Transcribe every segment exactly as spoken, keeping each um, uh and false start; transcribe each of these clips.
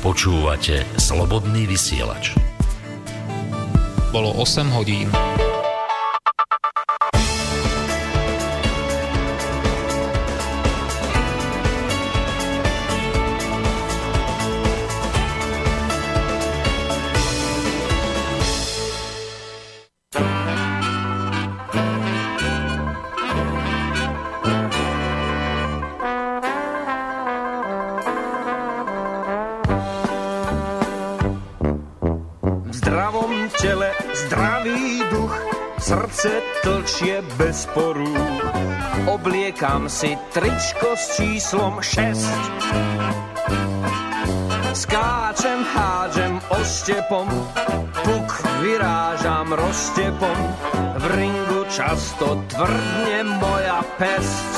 Počúvate Slobodný vysielač. Bolo osem hodín. Srdce tlčie bez porúch, obliekam si tričko s číslom šesť. Skáčem, hádžem oštepom, puk vyrážam roztepom, v ringu často tvrdne moja pesť.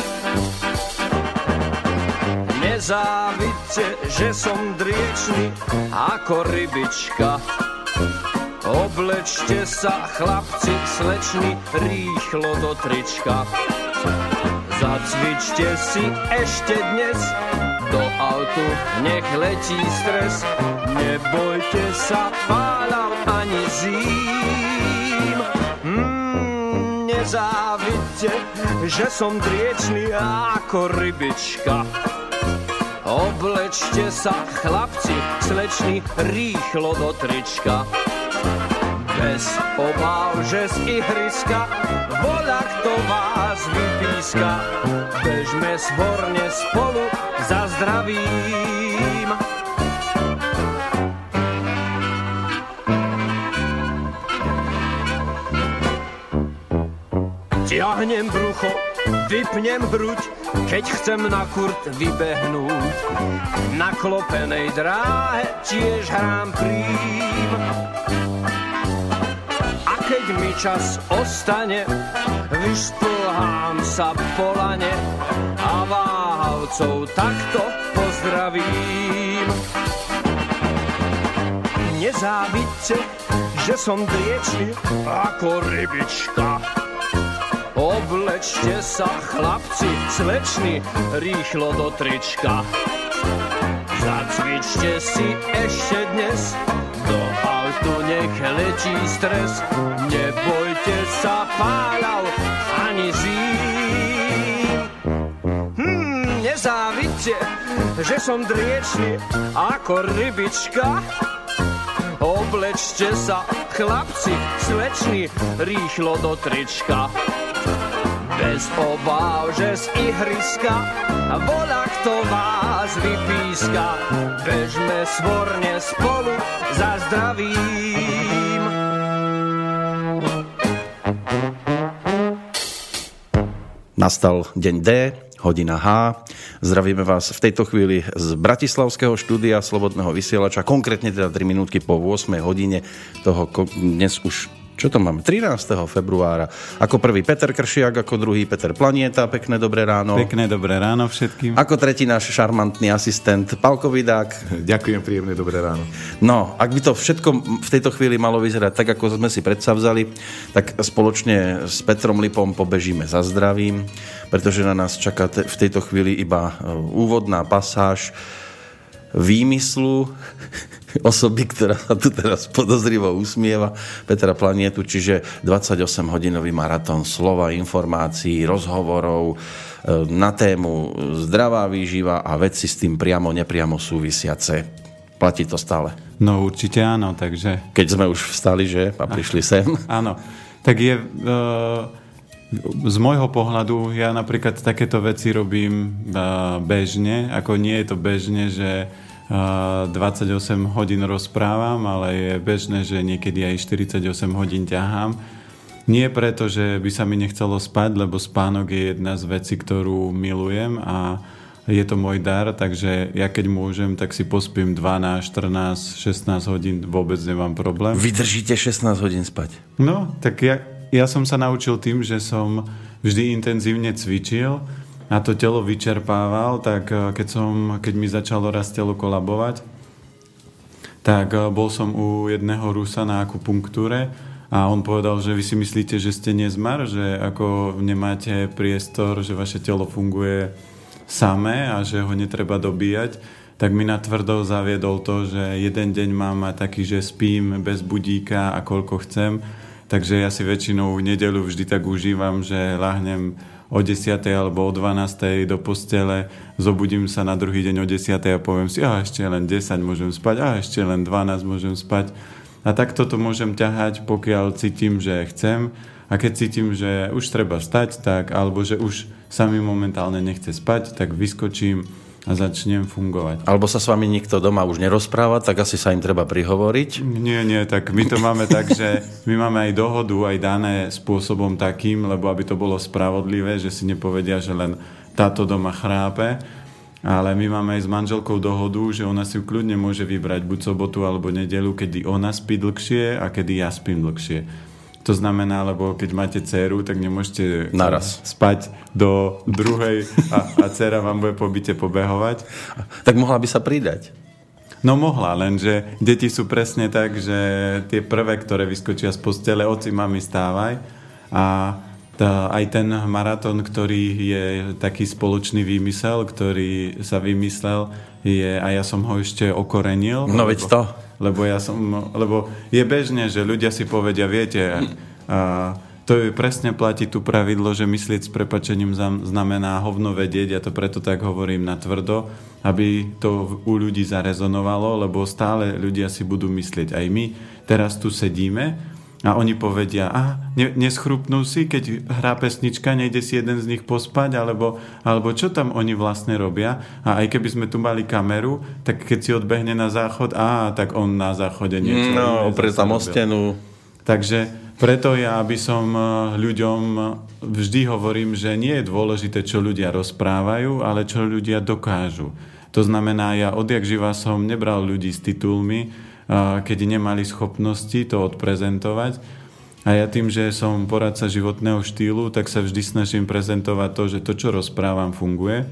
Nezávidte, že som driečný ako rybička. Oblečte sa, chlapci, slečny, rýchlo do trička. Zacvičte si ešte dnes, do autu nech letí stres. Nebojte sa páľav ani zím. Mm, nezávidte, že som driečný ako rybička. Oblečte sa, chlapci, slečny, rýchlo do trička. Bez obáv, že z ihriska voľak to vás vypíska. Bežme svorne spolu za zdravím. Ťahnem brucho, vypnem hruď, keď chcem na kurt vybehnúť. Na klopenej dráhe tiež hrám prím. Keď mi čas ostane, vyšplhám sa po lane a váhavcov takto pozdravím. Nezávidte, že som driečný ako rybička. Oblečte sa, chlapci, slečny, rýchlo do trička. Zacvičte si ešte dnes, do autu nech letí stres. Nebojte sa páľav ani zím. Hmm, nezávidte, že som driečný ako rybička. Oblečte sa, chlapci, slečny, rýchlo do trička. Bez obáv, že z ihriska voľak to vás vypíska. Bežme svorne spolu za zdravím. Nastal deň D, hodina H. Zdravíme vás v tejto chvíli z bratislavského štúdia Slobodného vysielača, konkrétne teda tri minútky po ôsmej hodine toho dnes už, čo to máme, trinásteho februára. Ako prvý Peter Kršiak, ako druhý Peter Planieta. Pekné dobré ráno. Pekné dobré ráno všetkým. Ako tretí náš šarmantný asistent Pálko Vidák. Ďakujem, príjemné dobré ráno. No, ak by to všetko v tejto chvíli malo vyzerať tak, ako sme si predsavzali, tak spoločne s Petrom Lipom pobežíme za zdravím, pretože na nás čaká te- v tejto chvíli iba úvodná pasáž výmyslu osoby, ktorá sa tu teraz podozrivo usmieva, Petra Planietu, čiže dvadsaťosemhodinový maratón slova, informácií, rozhovorov na tému zdravá výživa a veci s tým priamo, nepriamo súvisiace. Platí to stále? No určite áno, takže... Keď sme už vstali, že? A prišli sem? Áno, tak je... Uh... Z môjho pohľadu ja napríklad takéto veci robím uh, bežne, ako nie je to bežne, že uh, dvadsaťosem hodín rozprávam, ale je bežné, že niekedy aj štyridsaťosem hodín ťahám. Nie preto, že by sa mi nechcelo spať, lebo spánok je jedna z vecí, ktorú milujem a je to môj dar, takže ja keď môžem, tak si pospím dvanásť, štrnásť, šestnásť hodín, vôbec nemám problém. Vydržíte šestnásť hodín spať? No, tak ja... Ja som sa naučil tým, že som vždy intenzívne cvičil a to telo vyčerpával, tak keď, som, keď mi začalo raz telo kolabovať, tak bol som u jedného Rusa na akupunktúre a on povedal, že vy si myslíte, že ste nezmar, že ako nemáte priestor, že vaše telo funguje samé a že ho netreba dobíjať. tak mi natvrdo zaviedol to, že jeden deň mám taký, že spím bez budíka a koľko chcem. Takže ja si väčšinou v nedeľu vždy tak užívam, že ľahnem o desiatej alebo o dvanástej do postele, zobudím sa na druhý deň o desiatej a poviem si, a ešte len desať môžem spať, a ešte len dvanásť môžem spať. A takto to môžem ťahať, pokiaľ cítim, že chcem. A keď cítim, že už treba stať, tak, alebo že už sa mi momentálne nechce spať, tak vyskočím a začnem fungovať. Alebo sa s vami nikto doma už nerozpráva, tak asi sa im treba prihovoriť? Nie, nie, tak my to máme tak, že my máme aj dohodu, aj dané spôsobom takým, lebo aby to bolo spravodlivé, že si nepovedia, že len táto doma chrápe, ale my máme aj s manželkou dohodu, že ona si kľudne môže vybrať buď sobotu alebo nedeľu, kedy ona spí dlhšie a kedy ja spím dlhšie. To znamená, lebo keď máte dceru, tak nemôžete naraz spať do druhej a, a dcera vám bude po byte pobehovať. Tak mohla by sa pridať. No mohla, lenže deti sú presne tak, že tie prvé, ktoré vyskočia z postele, oci, mami, stávaj. A tá, aj ten maratón, ktorý je taký spoločný výmysel, ktorý sa vymyslel, je, a ja som ho ešte okorenil. No veď to. Lebo, ja som, lebo je bežne, že ľudia si povedia, viete, a to je presne platí tu pravidlo, že myslieť s prepáčením znamená hovno vedieť, ja to preto tak hovorím na tvrdo, aby to u ľudí zarezonovalo, lebo stále ľudia si budú myslieť. Aj my teraz tu sedíme a oni povedia, a ne, neschrupnú si, keď hrá pesnička, nejde si jeden z nich pospať, alebo, alebo čo tam oni vlastne robia. A aj keby sme tu mali kameru, tak keď si odbehne na záchod, á, tak on na záchode niečo. No, opre tam o stenu. Takže preto ja, aby som ľuďom vždy hovorím, že nie je dôležité, čo ľudia rozprávajú, ale čo ľudia dokážu. To znamená, ja odjak živa som nebral ľudí s titulmi, keď nemali schopnosti to odprezentovať. A ja tým, že som poradca životného štýlu, tak sa vždy snažím prezentovať to, že to, čo rozprávam, funguje.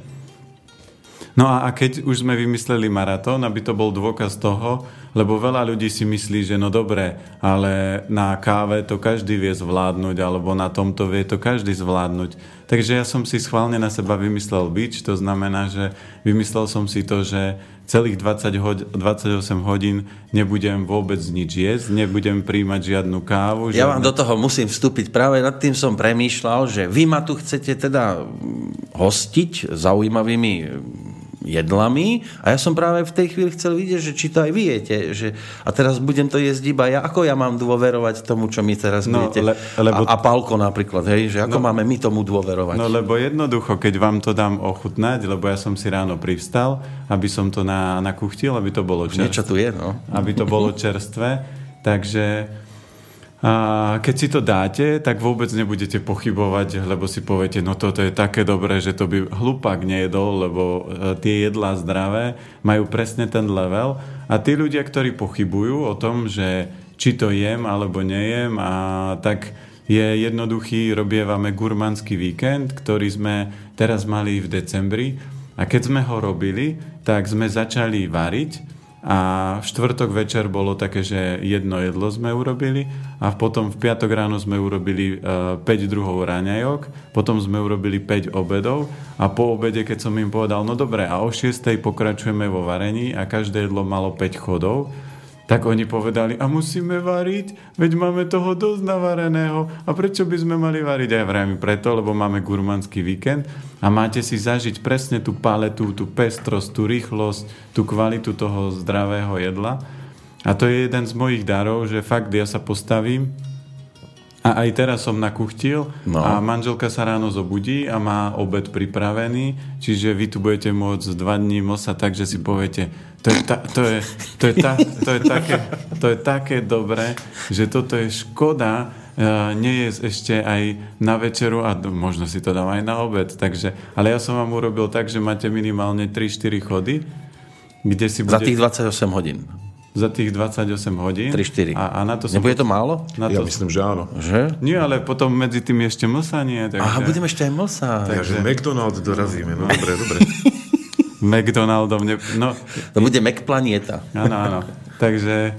No a, a keď už sme vymysleli maratón, aby to bol dôkaz toho, lebo veľa ľudí si myslí, že no dobre, ale na káve to každý vie zvládnuť, alebo na tomto vie to každý zvládnuť. Takže ja som si schválne na seba vymyslel bič, to znamená, že vymyslel som si to, že celých dvadsať hod- dvadsaťosem hodín nebudem vôbec nič jesť, nebudem príjmať žiadnu kávu. Ja žiadne... vám do toho musím vstúpiť. Práve nad tým som premýšľal, že vy ma tu chcete teda hostiť zaujímavými jedlami a ja som práve v tej chvíli chcel vidieť, že či to aj vy jete. Že, a teraz budem to jesť iba ja. Ako ja mám dôverovať tomu, čo mi teraz no, budete? Le, lebo... A, a Pálko napríklad, hej? Že ako no, máme my tomu dôverovať? No lebo jednoducho, keď vám to dám ochutnať, lebo ja som si ráno privstal, aby som to na, nakuchtil, aby to bolo čerstvé. Niečo tu je, no. Aby to bolo čerstvé. Takže a keď si to dáte, tak vôbec nebudete pochybovať, lebo si poviete, no toto je také dobré, že to by hlupák nejedol, lebo tie jedlá zdravé majú presne ten level. A tí ľudia, ktorí pochybujú o tom, že či to jem alebo nejem, a tak je jednoduchý, robievame gurmánsky víkend, ktorý sme teraz mali v decembri. A keď sme ho robili, tak sme začali variť. A v štvrtok večer bolo také, že jedno jedlo sme urobili a potom v piatok ráno sme urobili uh, päť druhov raňajok, potom sme urobili päť obedov a po obede, keď som im povedal, no dobre, a o šiestej pokračujeme vo varení a každé jedlo malo päť chodov, tak oni povedali, a musíme variť? Veď máme toho dosť navareného. A prečo by sme mali variť? A ja vravím preto, lebo máme gurmánsky víkend a máte si zažiť presne tú paletu, tú pestrosť, tú rýchlosť, tú kvalitu toho zdravého jedla. A to je jeden z mojich darov, že fakt ja sa postavím a aj teraz som nakuchtil no. A manželka sa ráno zobudí a má obed pripravený, čiže vy tu budete môcť dva dní mosať tak, že si poviete, to je, ta, to, je, to, je ta, to, je také, to je také dobré, že toto je škoda uh, nie je ešte aj na večeru a možno si to dám aj na obed. Takže, ale ja som vám urobil tak, že máte minimálne tri štyri chody, kde si bude... Za tých dvadsaťosem hodín. Za tých dvadsaťosem hodín. tri štyri. A, a na to som... Nebude to málo? Na to... Ja myslím, že áno. Že? Nie, ale potom medzi tým ešte mlsanie. Takže... Aha, budeme ešte aj mlsať. Takže McDonald dorazíme. No dobre, dobre. McDonaldom. Ne... No. To bude McPlanieta. Áno, áno. Takže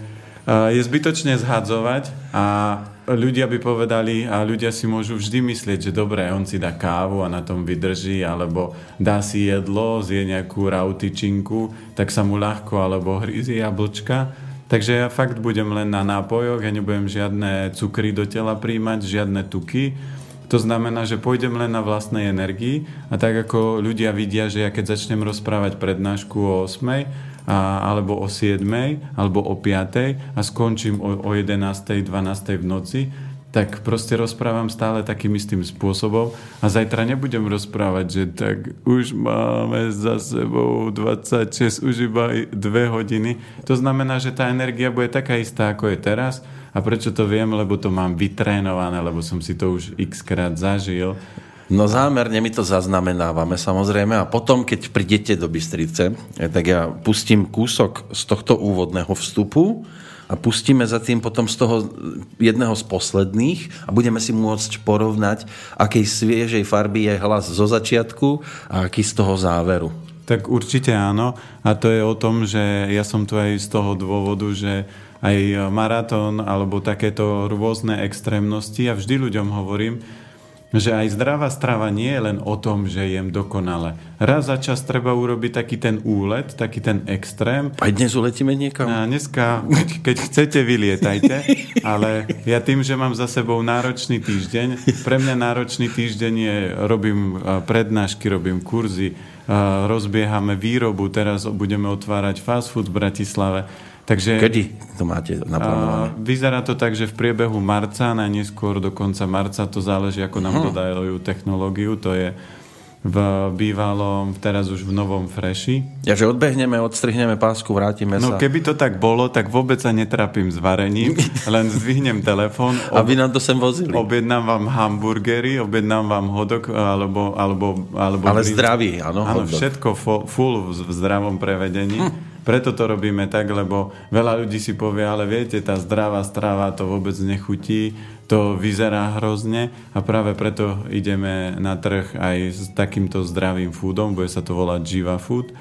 je zbytočne zhadzovať a ľudia by povedali a ľudia si môžu vždy myslieť, že dobre, on si dá kávu a na tom vydrží, alebo dá si jedlo, zje nejakú rautičinku, tak sa mu ľahko, alebo hryzie jablčka. Takže ja fakt budem len na nápojoch, ja nebudem žiadne cukry do tela príjmať, žiadne tuky. To znamená, že pôjdem len na vlastnej energii a tak ako ľudia vidia, že ja keď začnem rozprávať prednášku o ôsmej, A, alebo o siedmej, alebo o piatej a skončím o, o jedenástej, dvanástej v noci, tak proste rozprávam stále takým istým spôsobom a zajtra nebudem rozprávať, že tak už máme za sebou dvadsaťšesť, už iba dve hodiny. To znamená, že tá energia bude taká istá, ako je teraz. A prečo to viem? Lebo to mám vytrénované, lebo som si to už x krát zažil. No zámerne my to zaznamenávame samozrejme a potom, keď prídete do Bystrice, tak ja pustím kúsok z tohto úvodného vstupu a pustíme za tým potom z toho jedného z posledných a budeme si môcť porovnať, akej sviežej farby je hlas zo začiatku a aký z toho záveru. Tak určite áno a to je o tom, že ja som tu aj z toho dôvodu, že aj maratón alebo takéto rôzne extrémnosti a vždy ľuďom hovorím, že aj zdravá strava nie je len o tom, že jem dokonale. Raz za čas treba urobiť taký ten úlet, taký ten extrém. Aj dnes uletíme niekam? A dneska, keď, keď chcete, vylietajte, ale ja tým, že mám za sebou náročný týždeň, pre mňa náročný týždeň je, robím prednášky, robím kurzy, rozbiehame výrobu, teraz budeme otvárať fast food v Bratislave. Takže, kedy to máte naplánované? Vyzerá to tak, že v priebehu marca, najneskôr do konca marca, to záleží, ako nám hmm. dodajú technológiu, to je v bývalom, teraz už v novom Freši. Ja, že odbehneme, odstrihneme pásku, vrátime no, sa. No keby to tak bolo, tak vôbec sa netrapím s varením, len zdvihnem telefón. Ob... Aby nám to sem vozili. Objednám vám hamburgery, objednám vám hodok, alebo... alebo, alebo Ale brinc... zdravý, áno. Áno, všetko full v zdravom prevedení. Hm. Preto to robíme tak, lebo veľa ľudí si povie, ale viete, tá zdravá strava to vôbec nechutí, to vyzerá hrozne a práve preto ideme na trh aj s takýmto zdravým foodom, bude sa to volať Jiva Food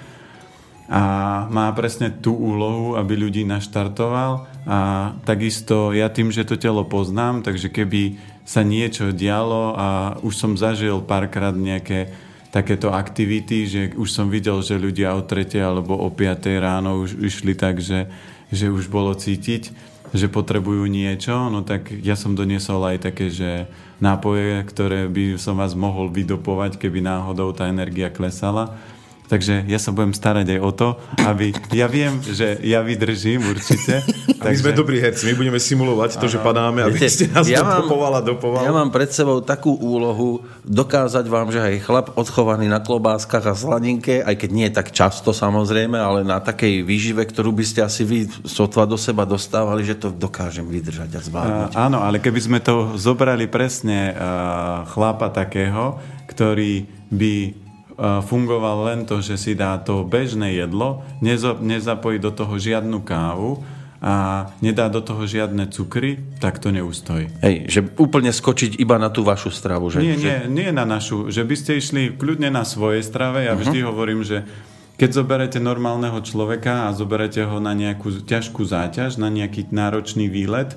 a má presne tú úlohu, aby ľudí naštartoval a takisto ja tým, že to telo poznám, takže keby sa niečo dialo a už som zažil párkrát nejaké takéto aktivity, že už som videl, že ľudia o tretej alebo o piatej ráno už išli tak, že, že už bolo cítiť, že potrebujú niečo, no tak ja som doniesol aj také, že nápoje, ktoré by som vás mohol vydopovať, keby náhodou tá energia klesala. Takže ja sa budem starať aj o to, aby... Ja viem, že ja vydržím určite. A my takže... sme dobrí herci, my budeme simulovať to, ano. Že padáme, aby Viete, ste nás ja dopoval a dopoval. Ja mám pred sebou takú úlohu dokázať vám, že aj chlap odchovaný na klobáskach a slaninke, aj keď nie tak často samozrejme, ale na takej výžive, ktorú by ste asi vy sotva do seba dostávali, že to dokážem vydržať a zvládnuť. Uh, áno, ale keby sme to zobrali presne uh, chlapa takého, ktorý by fungoval len to, že si dá to bežné jedlo, nezapojí do toho žiadnu kávu a nedá do toho žiadne cukry, tak to neustojí. Hej, že úplne skočiť iba na tú vašu stravu. Že, nie, že... nie, nie na našu. Že by ste išli kľudne na svojej strave. Ja uh-huh. vždy hovorím, že keď zoberete normálneho človeka a zoberete ho na nejakú ťažkú záťaž, na nejaký náročný výlet,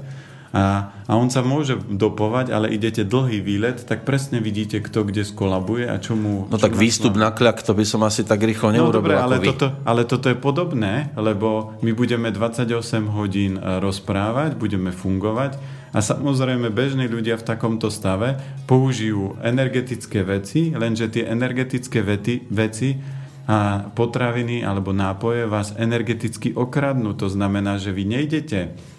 A, a on sa môže dopovať, ale idete dlhý výlet, tak presne vidíte, kto kde skolabuje a čo mu... No čo tak výstup na kľak, to by som asi tak rýchlo neurobil. No dobre, ale toto, ale toto je podobné, lebo my budeme dvadsaťosem hodín rozprávať, budeme fungovať a samozrejme bežní ľudia v takomto stave použijú energetické veci, lenže tie energetické vety, veci a potraviny alebo nápoje vás energeticky okradnú. To znamená, že vy nejdete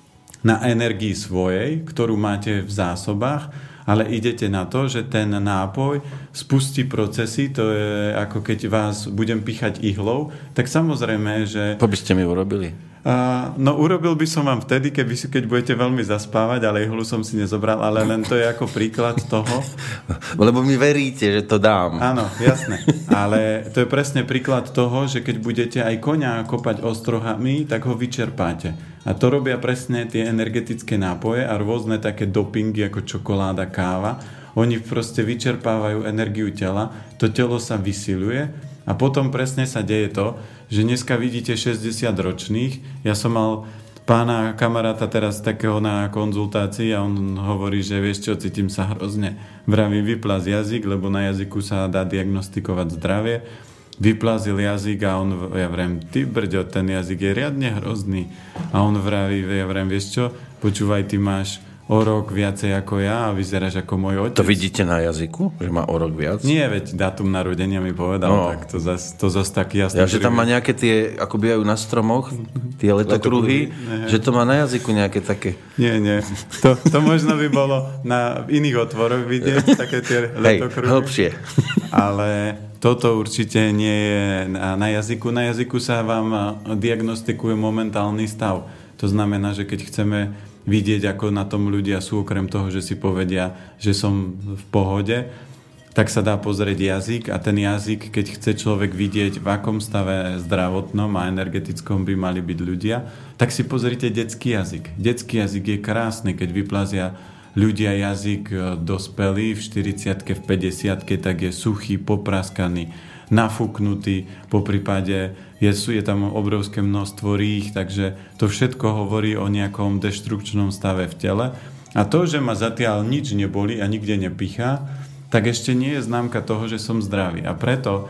na energii svojej, ktorú máte v zásobách, ale idete na to, že ten nápoj spustí procesy, to je ako keď vás budem píchať ihlou, tak samozrejme, že... To by ste mi urobili? Uh, no urobil by som vám vtedy, keby si, keď budete veľmi zaspávať, ale ihlu som si nezobral, ale len to je ako príklad toho. Lebo mi veríte, že to dám. Áno, jasné. Ale to je presne príklad toho, že keď budete aj koňa kopať ostrohami, tak ho vyčerpáte. A to robia presne tie energetické nápoje a rôzne také dopingy ako čokoláda, káva. Oni proste vyčerpávajú energiu tela, to telo sa vysiluje a potom presne sa deje to, že dneska vidíte šesťdesiatročných. Ja som mal pána kamaráta teraz takého na konzultácii a on hovorí, že vieš čo, cítim sa hrozne. Vravím, vyplaz jazyk, lebo na jazyku sa dá diagnostikovať zdravie. Vyplazil jazyk a on, ja vravím, ty brďo, ten jazyk je riadne hrozný. A on vraví, ja vravím, vieš čo, počúvaj, ty máš o rok viacej ako ja a vyzeráš ako môj otec. To vidíte na jazyku? Že má o rok viac? Nie, veď dátum narodenia mi povedal, no. Tak to zas, to zas tak jasne. Ja, že tam má nejaké tie, ako bývajú na stromoch, tie letokruhy, letokruhy, že to má na jazyku nejaké také... Nie, nie. To, to možno by bolo na iných otvoroch vidieť, také tie letokruhy. Hej, hlbšie. Ale toto určite nie je na, na jazyku. Na jazyku sa vám diagnostikuje momentálny stav. To znamená, že keď chceme vidieť, ako na tom ľudia sú, okrem toho, že si povedia, že som v pohode, tak sa dá pozrieť jazyk a ten jazyk, keď chce človek vidieť, v akom stave zdravotnom a energetickom by mali byť ľudia, tak si pozrite detský jazyk. Detský jazyk je krásny, keď vyplazia ľudia jazyk dospelý v štyridsiatke, v päťdesiatke, tak je suchý, popraskaný, nafúknutý, po prípade je, je tam obrovské množstvo rých, takže to všetko hovorí o nejakom deštrukčnom stave v tele. A to, že ma zatiaľ nič neboli a nikde nepichá, tak ešte nie je známka toho, že som zdravý. A preto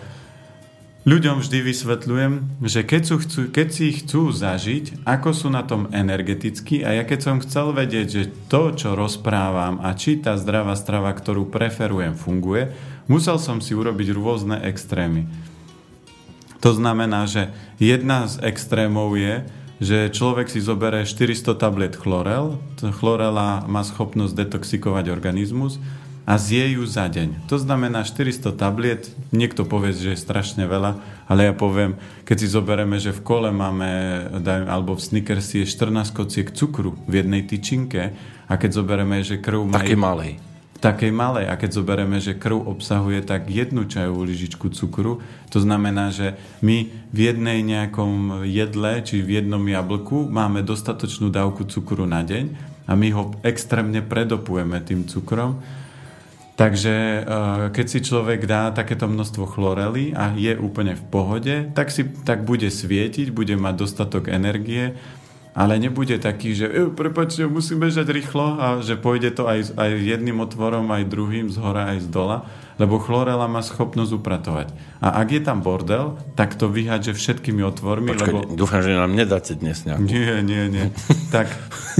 ľuďom vždy vysvetľujem, že keď, sú, chcú, keď si chcú zažiť, ako sú na tom energeticky, a ja keď som chcel vedieť, že to, čo rozprávam a či tá zdravá strava, ktorú preferujem, funguje, musel som si urobiť rôzne extrémy. To znamená, že jedna z extrémov je, že človek si zoberie štyristo tabliet chlorel. Chlorela má schopnosť detoxikovať organizmus a zje ju za deň. To znamená štyristo tabliet, niekto povie, že je strašne veľa, ale ja poviem, keď si zoberieme, že v kole máme, alebo v Snickersi je štrnásť kociek cukru v jednej tyčinke a keď zoberieme, že krv má... Také malej. Takej malej. A keď zoberieme, že krv obsahuje tak jednu čajovú lyžičku cukru, to znamená, že my v jednej nejakom jedle, či v jednom jablku máme dostatočnú dávku cukru na deň a my ho extrémne predopujeme tým cukrom. Takže keď si človek dá takéto množstvo chlorely a je úplne v pohode, tak, si, tak bude svietiť, bude mať dostatok energie, ale nebude taký, že e, prepáčte, musím bežať rýchlo a že pôjde to aj, aj jedným otvorom, aj druhým, z hora, aj z dola, lebo chlorela má schopnosť upratovať. A ak je tam bordel, tak to vyhádže všetkými otvormi. Počkaj, lebo... dúfam, že nám nedáte dnes nejakú. Nie, nie, nie. Tak...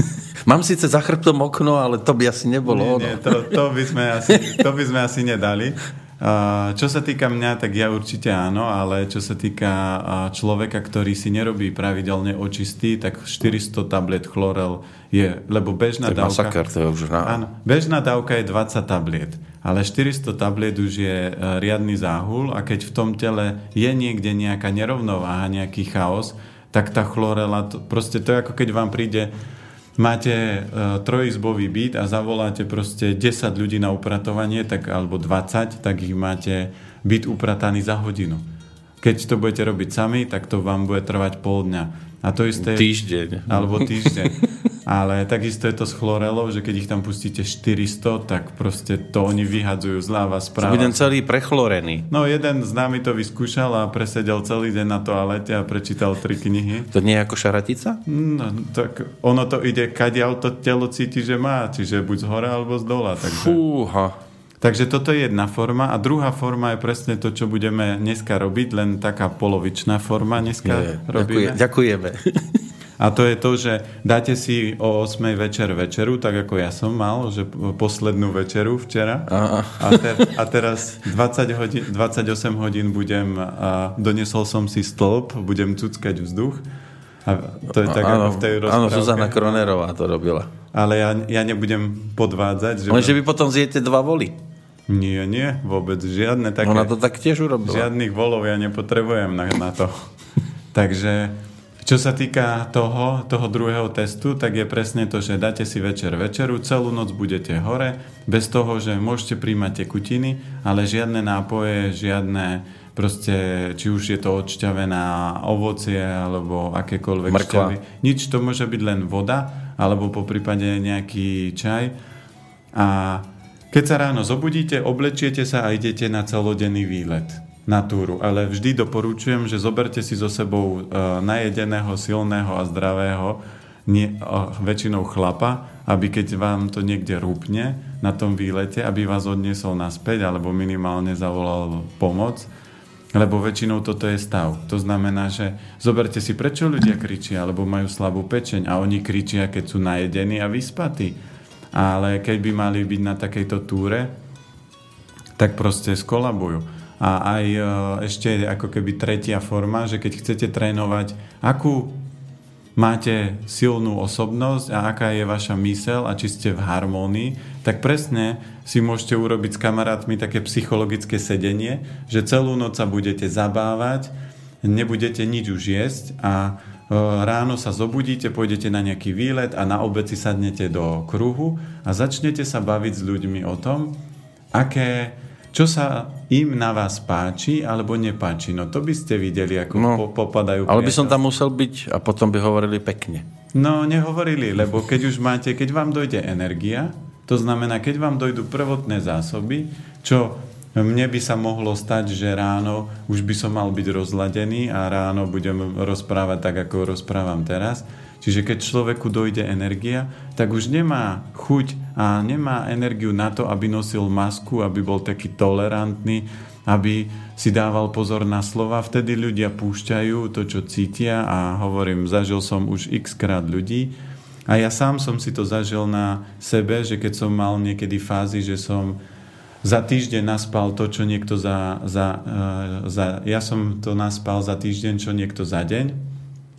Mám síce za chrbtom okno, ale to by asi nebolo. Nie, nie, to, to, by sme asi, to by sme asi nedali. Uh, čo sa týka mňa, tak ja určite áno, ale čo sa týka uh, človeka, ktorý si nerobí pravidelne očistý, tak štyristo tabliet chlorel je, lebo bežná dávka... Masaker, to je už na... Áno, bežná dávka je dvadsať tabliet, ale štyristo tabliet už je uh, riadny záhul a keď v tom tele je niekde nejaká nerovnováha, nejaký chaos, tak tá chlorela, to, proste to je ako keď vám príde... Máte uh, trojizbový byt a zavoláte proste desať ľudí na upratovanie, tak, alebo dvadsať, tak ich máte byt uprataný za hodinu. Keď to budete robiť sami, tak to vám bude trvať pol dňa. A to isté... Týždeň. Alebo týždeň. Ale takisto je to s chlorelou, že keď ich tam pustíte štyristo, tak proste to oni vyhadzujú zľava správa. Budem celý prechlorený. No jeden známy to vyskúšal a presedel celý deň na toalete a prečítal tri knihy. To nie je ako šaratica? No, tak ono to ide, kadiaľ to telo cíti, že má. Čiže buď z hora, alebo z dola. Takže... Fúha. Takže toto je jedna forma a druhá forma je presne to, čo budeme dneska robiť, len taká polovičná forma dneska je, robíme. Ďakujeme. A to je to, že dáte si o ôsmej večer večeru, tak ako ja som mal, že poslednú večeru včera. A, te, a teraz dvadsať hodín, dvadsaťosem hodín budem, a donesol som si stĺp, budem cuckať vzduch. A to je tak, áno, ako v tej rozprávke. Áno, Zuzana Kronerová to robila. Ale ja, ja nebudem podvádzať. Že Lenže vy potom zjete dva voly. Nie, nie, vôbec žiadne také. Ona to tak tiež urobila. Žiadnych volov ja nepotrebujem na, na to. Takže, čo sa týka toho, toho druhého testu, tak je presne to, že dáte si večer večeru, celú noc budete hore, bez toho, že môžete príjmať tekutiny, ale žiadne nápoje, žiadne proste, či už je to odšťavená ovocie, alebo akékoľvek šťavy. Nič, to môže byť len voda, alebo po prípade nejaký čaj. A keď sa ráno zobudíte, oblečiete sa a idete na celodenný výlet, na túru. Ale vždy doporučujem, že zoberte si so sebou uh, najedeného, silného a zdravého nie, väčšinou chlapa, aby keď vám to niekde rúpne na tom výlete, aby vás odniesol naspäť alebo minimálne zavolal pomoc, lebo väčšinou toto je stav. To znamená, že zoberte si, prečo ľudia kričia, alebo majú slabú pečeň a oni kričia, keď sú najedení a vyspatí. Ale keď by mali byť na takejto túre, tak proste skolabujú. A aj ešte ako keby tretia forma, že keď chcete trénovať, akú máte silnú osobnosť a aká je vaša myseľ a či ste v harmónii, tak presne si môžete urobiť s kamarátmi také psychologické sedenie, že celú noc sa budete zabávať, nebudete nič už jesť a ráno sa zobudíte, pôjdete na nejaký výlet a na obed si sadnete do kruhu a začnete sa baviť s ľuďmi o tom, aké čo sa im na vás páči alebo nepáči. No to by ste videli, ako no, po, popadajú. Ale by som tam musel byť a potom by hovorili pekne. No, nehovorili, lebo keď už máte, keď vám dojde energia, to znamená, keď vám dojdú prvotné zásoby, čo mne by sa mohlo stať, že ráno už by som mal byť rozladený a ráno budem rozprávať tak, ako rozprávam teraz. Čiže keď človeku dojde energia, tak už nemá chuť a nemá energiu na to, aby nosil masku, aby bol taký tolerantný, aby si dával pozor na slova. Vtedy ľudia púšťajú to, čo cítia a hovorím, zažil som už x krát ľudí a ja sám som si to zažil na sebe, že keď som mal niekedy fázy, že som za týždeň naspal to, čo niekto za, za, za... Ja som to naspal za týždeň, čo niekto za deň.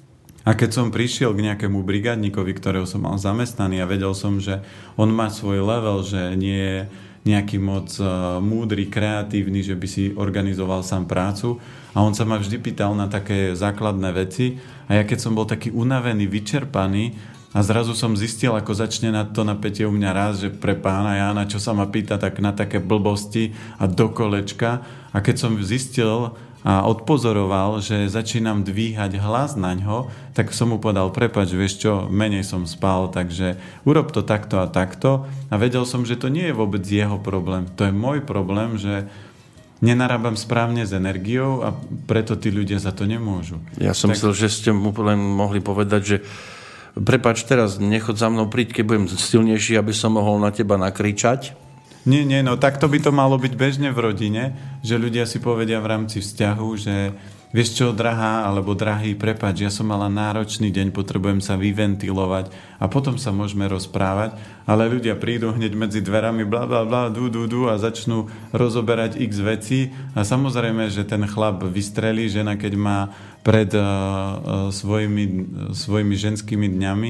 A keď som prišiel k nejakému brigádnikovi, ktorého som mal zamestnaný a vedel som, že on má svoj level, že nie je nejaký moc uh, múdry, kreatívny, že by si organizoval sám prácu a on sa ma vždy pýtal na také základné veci a ja keď som bol taký unavený, vyčerpaný a zrazu som zistil, ako začne na to napätie u mňa raz, že pre pána Jána, čo sa ma pýta, tak na také blbosti a do kolečka a keď som zistil a odpozoroval, že začínam dvíhať hlas naňho, tak som mu povedal, prepáč, vieš čo, menej som spal, takže urob to takto a takto. A vedel som, že to nie je vôbec jeho problém. To je môj problém, že nenarábam správne s energiou a preto tí ľudia za to nemôžu. Ja som tak... myslel, že ste mu len mohli povedať, že prepáč, teraz nechod za mnou príď, keď budem silnejší, aby som mohol na teba nakričať. Nie, nie, no takto by to malo byť bežne v rodine, že ľudia si povedia v rámci vzťahu, že vieš čo, drahá, alebo drahý, prepáč, ja som mala náročný deň, potrebujem sa vyventilovať a potom sa môžeme rozprávať, ale ľudia prídu hneď medzi dverami, bla, bla, bla, du, du, du a začnú rozoberať x veci a samozrejme, že ten chlap vystrelí, žena keď má pred uh, uh, svojimi, uh, svojimi ženskými dňami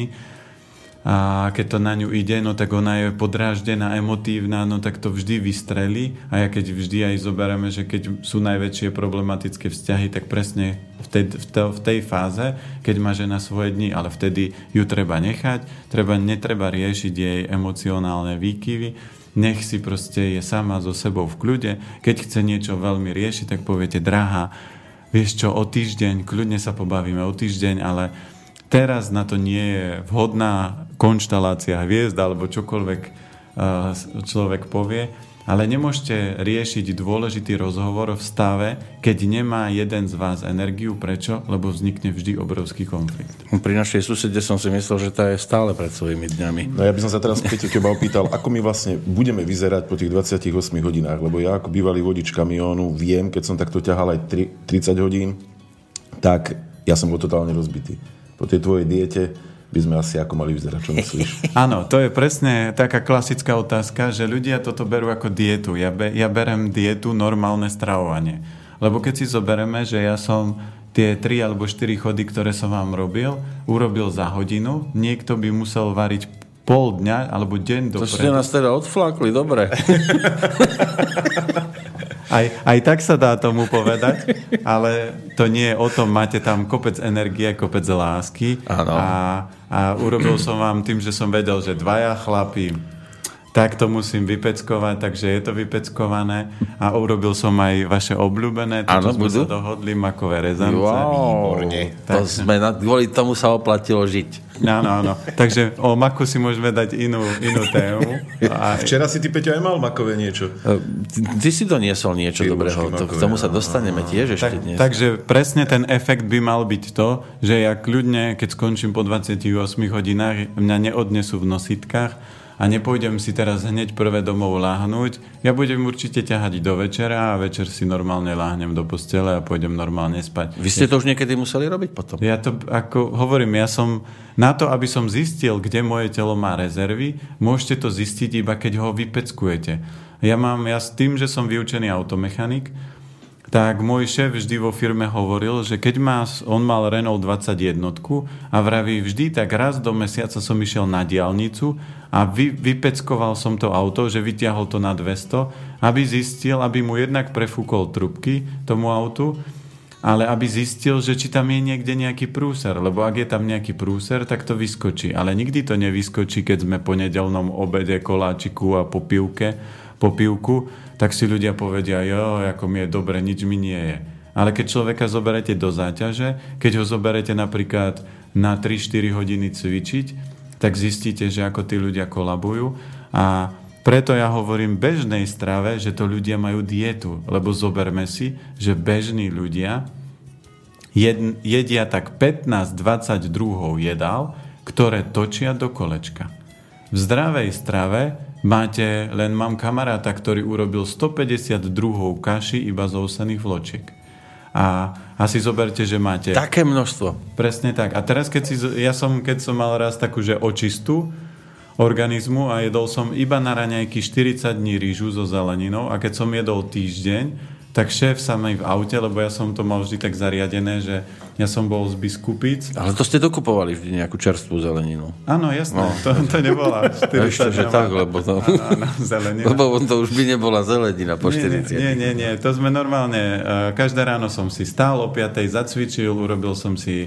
a keď to na ňu ide, no tak ona je podráždená, emotívna, no tak to vždy vystrelí a ja keď vždy aj zoberieme, že keď sú najväčšie problematické vzťahy, tak presne v tej, v tej, v tej fáze, keď má žena svoje dni, ale vtedy ju treba nechať, treba, netreba riešiť jej emocionálne výkyvy, nech si proste je sama so sebou v kľude, keď chce niečo veľmi riešiť, tak poviete, drahá, vieš čo, o týždeň, kľudne sa pobavíme o týždeň, ale teraz na to nie je vhodná konštalácia hviezd alebo čokoľvek človek povie, ale nemôžete riešiť dôležitý rozhovor v stave, keď nemá jeden z vás energiu. Prečo? Lebo vznikne vždy obrovský konflikt. Pri našej susede som si myslel, že tá je stále pred svojimi dňami. No ja by som sa teraz Peťo teba opýtal, ako my vlastne budeme vyzerať po tých dvadsiatich ôsmich hodinách, lebo ja ako bývalý vodič kamiónu viem, keď som takto ťahal aj tridsať hodín, tak ja som bol totálne rozbitý. Po tej tvojej diete by sme asi ako mali vyzerať, čo myslíš? Áno, to je presne taká klasická otázka, že ľudia toto berú ako dietu. Ja, be, ja berem dietu normálne stravovanie. Lebo keď si zobereme, že ja som tie tri alebo štyri chody, ktoré som vám robil, urobil za hodinu, niekto by musel variť pol dňa alebo deň dopredu. To ste nás teda odflákli, dobre. Aj, aj tak sa dá tomu povedať, ale to nie je o tom, máte tam kopec energie, kopec lásky a, a urobil som vám tým, že som vedel, že dvaja chlapi tak to musím vypeckovať, takže je to vypeckované a urobil som aj vaše obľúbené, to, čo sme sa dohodli, makové rezance. Wow, to sme, kvôli tomu sa oplatilo žiť. Áno, áno. Takže o maku si môžeme dať inú, inú tému. A včera si ty, Peťo, aj mal makové niečo. Ty, ty si doniesol niečo ty dobrého, to, k tomu sa dostaneme tiež ešte tak, dnes. Takže presne ten efekt by mal byť to, že ja kľudne, keď skončím po dvadsiatich ôsmich hodinách, mňa neodnesú v nositkách a nepôjdem si teraz hneď prvé domov láhnuť. Ja budem určite ťahať do večera a večer si normálne láhnem do postele a pôjdem normálne spať. Vy ste to už niekedy museli robiť potom? Ja to, ako hovorím, ja som na to, aby som zistil, kde moje telo má rezervy, môžete to zistiť iba keď ho vypeckujete. Ja mám, ja s tým, že som vyučený automechanik, tak môj šéf vždy vo firme hovoril, že keď má, on mal Renault dvadsaťjeden a vraví, vždy tak raz do mesiaca som išiel na diaľnicu a vy, vypeckoval som to auto, že vytiahol to na dvesto, aby zistil, aby mu jednak prefúkol trubky tomu autu, ale aby zistil, že či tam je niekde nejaký prúser, lebo ak je tam nejaký prúser, tak to vyskočí. Ale nikdy to nevyskočí, keď sme po nedeľnom obede, koláčiku a po pivke, po pivku, tak si ľudia povedia, jo, ako mi je dobre, nič mi nie je. Ale keď človeka zoberete do záťaže, keď ho zoberete napríklad na tri štyri hodiny cvičiť, tak zistíte, že ako tí ľudia kolabujú. A preto ja hovorím bežnej strave, že to ľudia majú dietu, lebo zoberme si, že bežní ľudia jed, jedia tak pätnásť dvadsať druhov jedál, ktoré točia do kolečka. V zdravej strave máte, len mám kamaráta, ktorý urobil stopäťdesiat druhov kaši iba z ovsených vločiek. A asi zoberte, že máte... Také množstvo. Presne tak. A teraz, keď si, ja som, keď som mal raz takú, že očistu organizmu a jedol som iba na raňajky štyridsať dní rýžu so zeleninou a keď som jedol týždeň, tak šéf sa mi v aute, lebo ja som to mal vždy tak zariadené, že ja som bol z Biskupíc. Ale to ste dokupovali vždy nejakú čerstvú zeleninu. Áno, jasné. No. To, to nebola štyridsať. Ešte, že tak, lebo to... Áno, zelenina. Lebo to už by nebola zelenina po štyridsiatich. Nie, nie, nie. To sme normálne... Každé ráno som si stál, o piatej zacvičil, urobil som si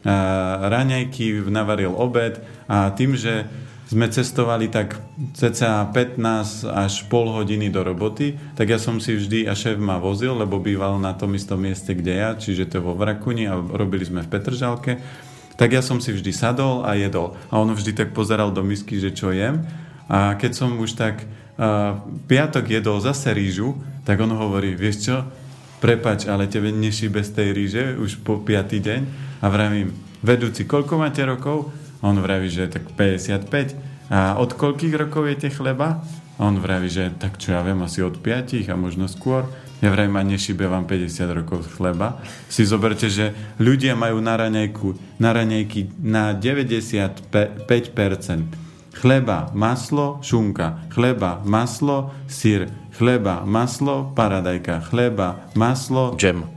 raňajky, navaril obed a tým, že sme cestovali tak cca pätnásť až pol hodiny do roboty, tak ja som si vždy, a šéf ma vozil, lebo býval na tom istom mieste, kde ja, čiže to je vo Vrakuni a robili sme v Petržalke, tak ja som si vždy sadol a jedol. A on vždy tak pozeral do misky, že čo jem. A keď som už tak uh, piatok jedol zase rýžu, tak on hovorí, vieš čo, prepáč, ale tebe nešíbe z tej rýže už po piatý deň. A vravím, vedúci, koľko máte rokov? On vraví, že tak päťdesiatpäť. A od koľkých rokov jete chleba? A on vraví, že tak čo ja viem, asi od piatich a možno skôr. Ja vravím, a nešíbe vám päťdesiat rokov chleba. Si zoberte, že ľudia majú na raňajku, na raňajky na deväťdesiatpäť percent. Chleba, maslo, šunka. Chleba, maslo, syr. Chleba, maslo, paradajka. Chleba, maslo... Džem.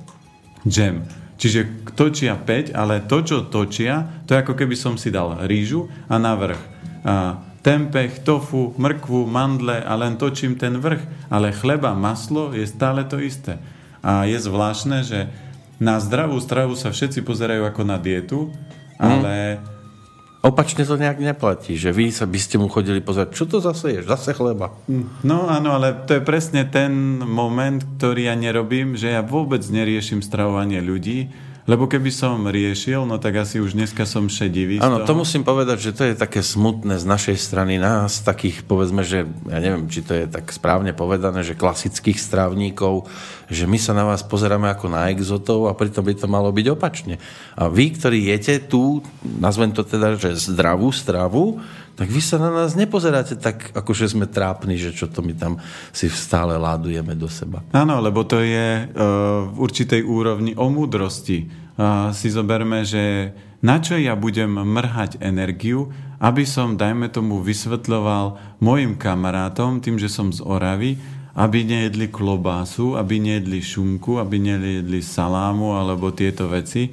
Džem. Čiže točia päť, ale to, čo točia, to je ako keby som si dal rýžu a navrch a tempeh, tofu, mrkvu, mandle a len točím ten vrch. Ale chleba, maslo je stále to isté. A je zvláštne, že na zdravú stravu sa všetci pozerajú ako na dietu, ale... Hmm. Opačne to nejak neplatí, že vy sa by ste mu chodili pozerať, čo to zase ješ? Zase chleba. No áno, ale to je presne ten moment, ktorý ja nerobím, že ja vôbec neriešim stravovanie ľudí, lebo keby som riešil, no tak asi už dneska som šedivý. Áno, to musím povedať, že to je také smutné z našej strany nás, takých, povedzme, že ja neviem, či to je tak správne povedané, že klasických strávníkov, že my sa na vás pozeráme ako na exotov a pritom by to malo byť opačne. A vy, ktorí jete tú, nazvem to teda, že zdravú stravu, tak vy sa na nás nepozeráte tak, ako že sme trápni, že čo to my tam si stále ládujeme do seba. Áno, lebo to je uh, v určitej úrovni o múdrosti. Uh, si zoberme, že na čo ja budem mrhať energiu, aby som, dajme tomu, vysvetľoval mojim kamarátom, tým, že som z Oravy, aby nejedli klobásu, aby nejedli šunku, aby nejedli salámu alebo tieto veci.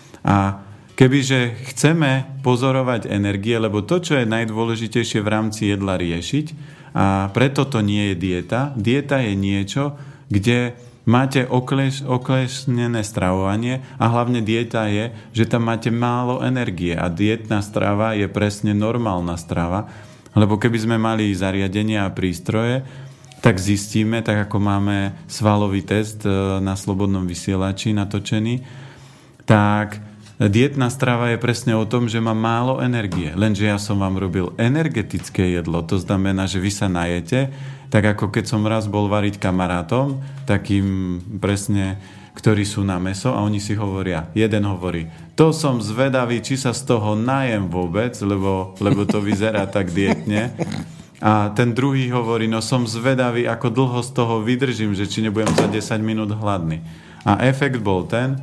A kebyže chceme pozorovať energie, lebo to, čo je najdôležitejšie v rámci jedla riešiť, a preto to nie je dieta. Dieta je niečo, kde máte okleš, oklešnené stravovanie a hlavne dieta je, že tam máte málo energie a dietná strava je presne normálna strava. Lebo keby sme mali zariadenia a prístroje, tak zistíme, tak ako máme svalový test na Slobodnom vysielači natočený, tak dietná strava je presne o tom, že má málo energie. Lenže ja som vám robil energetické jedlo, to znamená, že vy sa najete, tak ako keď som raz bol variť kamarátom, takým presne, ktorí sú na mäso a oni si hovoria, jeden hovorí, to som zvedavý, či sa z toho najem vôbec, lebo, lebo to vyzerá tak dietne. A ten druhý hovorí, no som zvedavý, ako dlho z toho vydržím, že či nebudem za desať minút hladný. A efekt bol ten,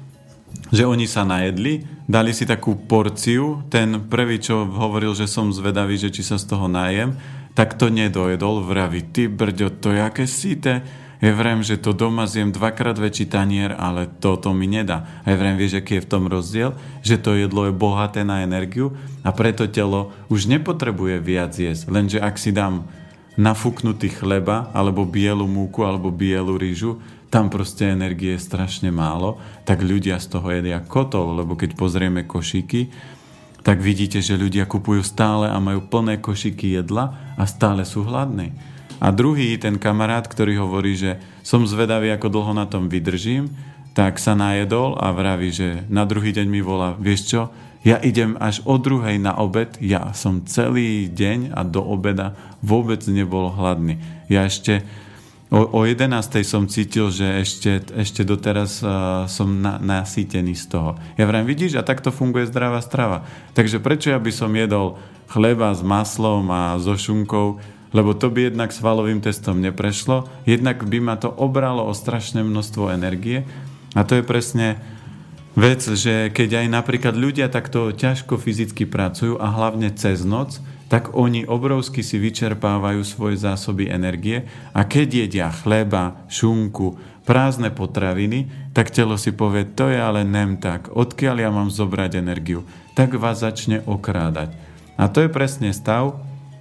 že oni sa najedli, dali si takú porciu, ten prvý, čo hovoril, že som zvedavý, že či sa z toho najem, tak to nedojedol, vraví, ty brďo, to jaké síte? Ja vrem, že to doma zjem dvakrát väčší tanier, ale toto mi nedá. A ja vrem, vieš, aký je v tom rozdiel? Že to jedlo je bohaté na energiu a preto telo už nepotrebuje viac jesť. Lenže ak si dám nafúknutý chleba, alebo bielu múku, alebo bielu rýžu, tam proste energie je strašne málo, tak ľudia z toho jedia kotol, lebo keď pozrieme košíky, tak vidíte, že ľudia kupujú stále a majú plné košíky jedla a stále sú hladní. A druhý, ten kamarát, ktorý hovorí, že som zvedavý, ako dlho na tom vydržím, tak sa najedol a vraví, že na druhý deň mi volá, vieš čo, ja idem až o druhej na obed, ja som celý deň a do obeda vôbec nebol hladný. Ja ešte o, o jedenástej som cítil, že ešte, ešte doteraz uh, som na, nasýtený z toho. Ja vrem, vidíš, a takto funguje zdravá strava. Takže prečo ja by som jedol chleba s maslom a so šunkou, lebo to by jednak svalovým testom neprešlo, jednak by ma to obralo o strašné množstvo energie a to je presne vec, že keď aj napríklad ľudia takto ťažko fyzicky pracujú a hlavne cez noc, tak oni obrovsky si vyčerpávajú svoje zásoby energie a keď jedia chleba, šunku, prázdne potraviny, tak telo si povie, to je ale nem tak, odkiaľ ja mám zobrať energiu, tak vás začne okrádať. A to je presne stav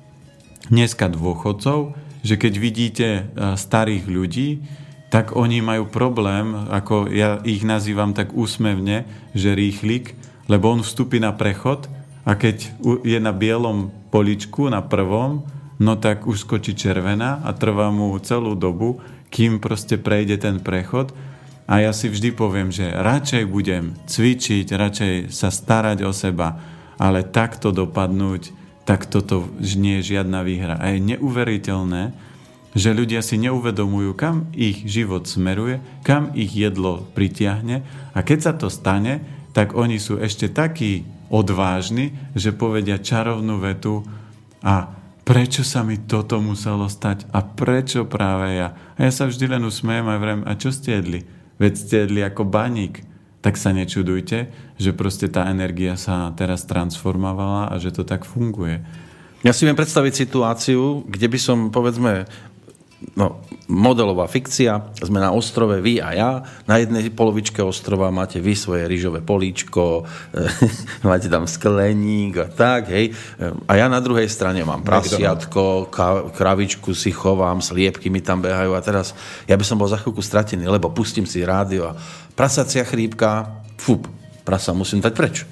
dneska dôchodcov, že keď vidíte starých ľudí, tak oni majú problém, ako ja ich nazývam tak úsmevne, že rýchlik, lebo on vstúpi na prechod a keď je na bielom poličku, na prvom, no tak už skočí červená a trvá mu celú dobu, kým proste prejde ten prechod. A ja si vždy poviem, že radšej budem cvičiť, radšej sa starať o seba, ale takto dopadnúť, tak toto nie je žiadna výhra. A je neuveriteľné, že ľudia si neuvedomujú, kam ich život smeruje, kam ich jedlo pritiahne a keď sa to stane, tak oni sú ešte takí odvážni, že povedia čarovnú vetu a prečo sa mi toto muselo stať a prečo práve ja? A ja sa vždy len usmejem a vrem, a čo ste jedli? Veď ste jedli ako baník. Tak sa nečudujte, že proste tá energia sa teraz transformovala a že to tak funguje. Ja si viem predstaviť situáciu, kde by som, povedzme, no, modelová fikcia, sme na ostrove, vy a ja, na jednej polovičke ostrova máte vy svoje rýžové políčko, máte tam skleník a tak, hej. A ja na druhej strane mám prasiatko, kravičku si chovám, sliepky mi tam behajú a teraz ja by som bol za chvíľku stratený, lebo pustím si rádio a prasacia chrípka, fup, prasa musím dať preč.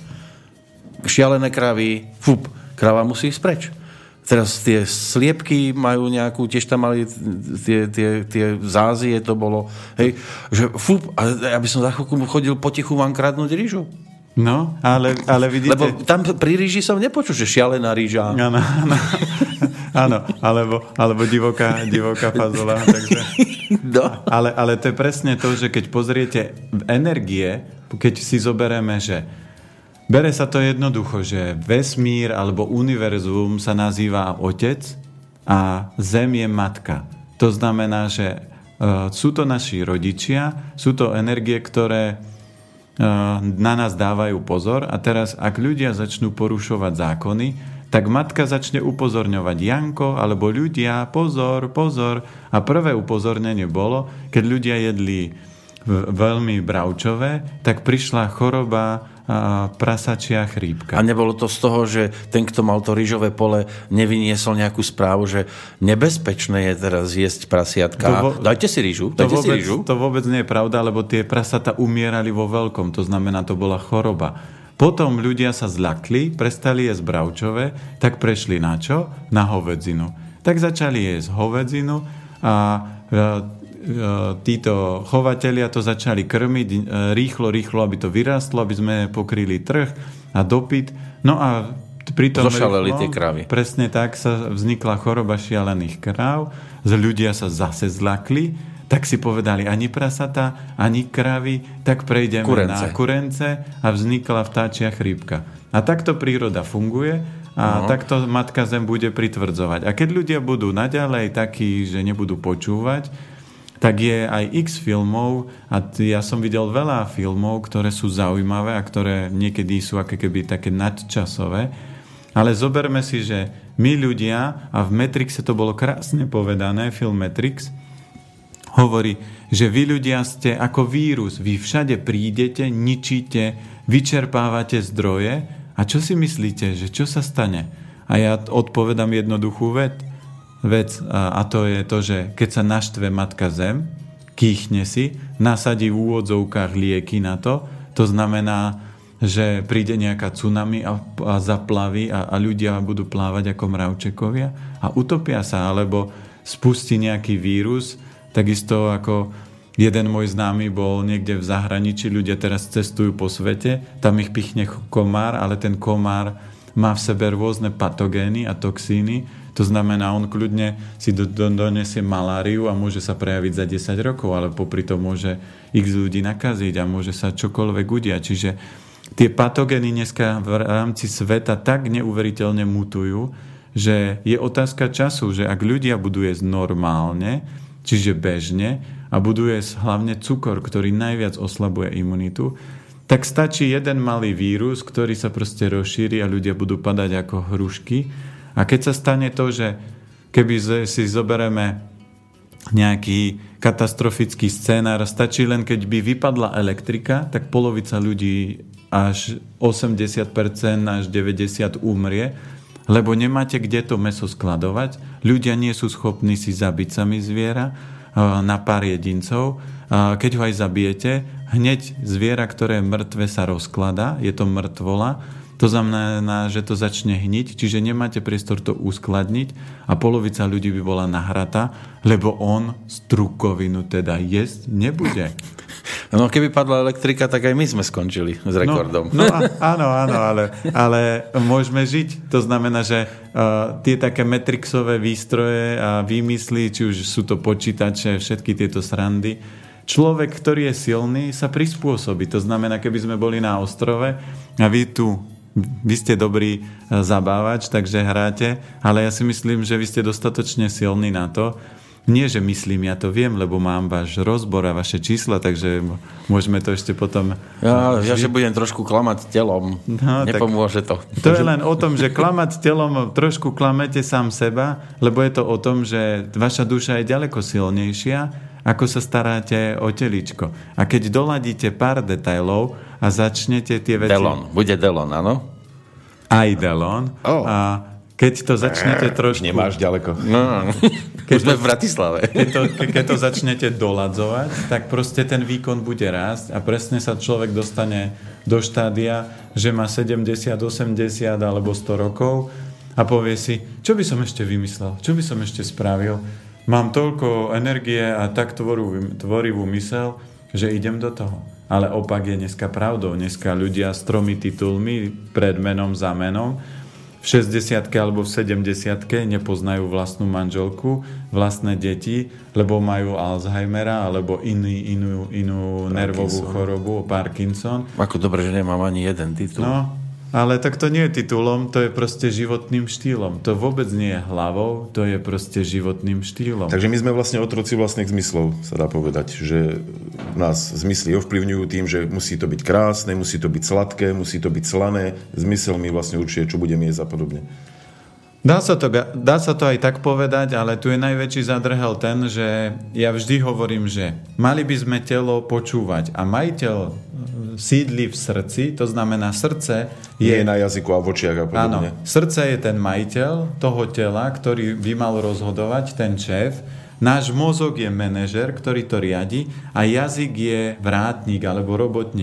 Šialené kravy, fup, krava musí ísť preč. Teraz tie sliepky majú nejakú, tiež tam mali tie, tie, tie zázie, to bolo, hej, že fup, a ja by som za chvíľku chodil potichu vám kradnúť rýžu. No, ale, ale vidíte... Lebo tam pri rýži som nepočul, že šialená rýža. Áno, áno, áno, alebo, alebo divoká, divoká fazola. Takže... No. Ale, ale to je presne to, že keď pozriete energie, keď si zoberieme, že bere sa to jednoducho, že vesmír alebo univerzum sa nazýva otec a zem je matka. To znamená, že uh, sú to naši rodičia, sú to energie, ktoré na nás dávajú pozor a teraz, ak ľudia začnú porušovať zákony, tak matka začne upozorňovať Janko alebo ľudia, pozor, pozor. A prvé upozornenie bolo, keď ľudia jedli veľmi bravčové, tak prišla choroba prasačia chrípka. A nebolo to z toho, že ten, kto mal to rýžové pole, nevyniesol nejakú správu, že nebezpečné je teraz jesť prasiatka. Vo... Dajte si rýžu. Dajte to, vôbec, si rýžu. To vôbec nie je pravda, lebo tie prasata umierali vo veľkom. To znamená, to bola choroba. Potom ľudia sa zľakli, prestali jesť bravčové, tak prešli na čo? Na hovedzinu. Tak začali jesť hovedzinu a títo chovatelia to začali krmiť rýchlo, rýchlo, aby to vyrastlo, aby sme pokryli trh a dopyt. No a pritom zošaleli tie krávy. Presne tak sa vznikla choroba šialených kráv, ľudia sa zase zlakli, tak si povedali ani prasata, ani krávy, tak prejdeme kurence. na kurence a vznikla vtáčia chrípka. A takto príroda funguje a no. takto Matka Zem bude pritvrdzovať. A keď ľudia budú naďalej takí, že nebudú počúvať, tak je aj x filmov a ja som videl veľa filmov, ktoré sú zaujímavé a ktoré niekedy sú aké keby také nadčasové. Ale zoberme si, že my ľudia, a v Matrixe to bolo krásne povedané, film Matrix, hovorí, že vy ľudia ste ako vírus, vy všade prídete, ničíte, vyčerpávate zdroje a čo si myslíte, že čo sa stane? A ja odpovedám jednoduchú vec. vec a to je to, že keď sa naštve Matka Zem, kýchne si, nasadí v úvodzovkách lieky na to, to znamená, že príde nejaká tsunami a, a zaplaví a, a ľudia budú plávať ako mravčekovia a utopia sa, alebo spustí nejaký vírus, takisto ako jeden môj známy bol niekde v zahraničí, ľudia teraz cestujú po svete, tam ich pichne komár, ale ten komár má v sebe rôzne patogény a toxíny. To znamená, on kľudne si do, do, donesie maláriu a môže sa prejaviť za desať rokov, ale popri tom môže x ľudí nakaziť a môže sa čokoľvek udiať. Čiže tie patogény dneska v rámci sveta tak neuveriteľne mutujú, že je otázka času, že ak ľudia budú jesť normálne, čiže bežne, a budú jesť hlavne cukor, ktorý najviac oslabuje imunitu, tak stačí jeden malý vírus, ktorý sa proste rozšíri a ľudia budú padať ako hrušky. A keď sa stane to, že keby si zoberieme nejaký katastrofický scénár, stačí len, keď by vypadla elektrika, tak polovica ľudí až osemdesiat percent až deväťdesiat percent umrie, lebo nemáte kde to mäso skladovať. Ľudia nie sú schopní si zabiť sami zviera na pár jedincov. Keď ho aj zabijete, hneď zviera, ktoré je mŕtve, sa rozkladá, je to mŕtvola. To znamená, že to začne hniť, čiže nemáte priestor to uskladniť a polovica ľudí by bola nahratá, lebo on strukovinu teda jesť nebude. No keby padla elektrika, tak aj my sme skončili s rekordom. No, no áno, áno, ale, ale môžeme žiť. To znamená, že uh, tie také Matrixové výstroje a výmysly, či už sú to počítače, všetky tieto srandy, človek, ktorý je silný, sa prispôsobí. To znamená, keby sme boli na ostrove a vy tu vy ste dobrý zabávač, takže hráte, ale ja si myslím, že vy ste dostatočne silní na to. Nie, že myslím, ja to viem, lebo mám váš rozbor a vaše čísla, takže môžeme to ešte potom... Ja, ja že budem trošku klamať telom. No, nepomôže to. To je len o tom, že klamať telom, trošku klamete sám seba, lebo je to o tom, že vaša duša je ďaleko silnejšia, ako sa staráte o teličko. A keď doladíte pár detailov a začnete tie veci... Delon, bude Delon, áno? Aj Delon. Oh. A keď to začnete trošku... Nemáš ďaleko. No, keď sme v Bratislave. Keď to, keď to začnete doladzovať, tak proste ten výkon bude rásť a presne sa človek dostane do štádia, že má sedemdesiat, osemdesiat alebo sto rokov a povie si, čo by som ešte vymyslel, čo by som ešte spravil. Mám toľko energie a tak tvorivú, tvorivú mysel, že idem do toho. Ale opak je dneska pravdou. Dneska ľudia s tromi titulmi pred menom za menom v šesťdesiatke alebo v sedemdesiatke nepoznajú vlastnú manželku, vlastné deti, lebo majú Alzheimera alebo iný, inú, inú nervovú chorobu, Parkinson. Ako dobre, že nemám ani jeden titul. No, ale tak to nie je titulom, to je proste životným štýlom. To vôbec nie je hlavou, to je proste životným štýlom. Takže my sme vlastne otroci vlastných zmyslov, sa dá povedať. Že nás zmysly ovplyvňujú tým, že musí to byť krásne, musí to byť sladké, musí to byť slané. Zmysel mi vlastne určuje, čo budem jesť a podobne. Dá sa, to, dá sa to aj tak povedať, ale tu je najväčší zadrhel ten, že ja vždy hovorím, že mali by sme telo počúvať a majiteľ sídli v srdci, to znamená srdce je... Nie na jazyku a v očiach a podobne. Áno, srdce je ten majiteľ toho tela, ktorý by mal rozhodovať, ten šéf. Náš mozog je manažer, ktorý to riadi a jazyk je vrátnik alebo robotník.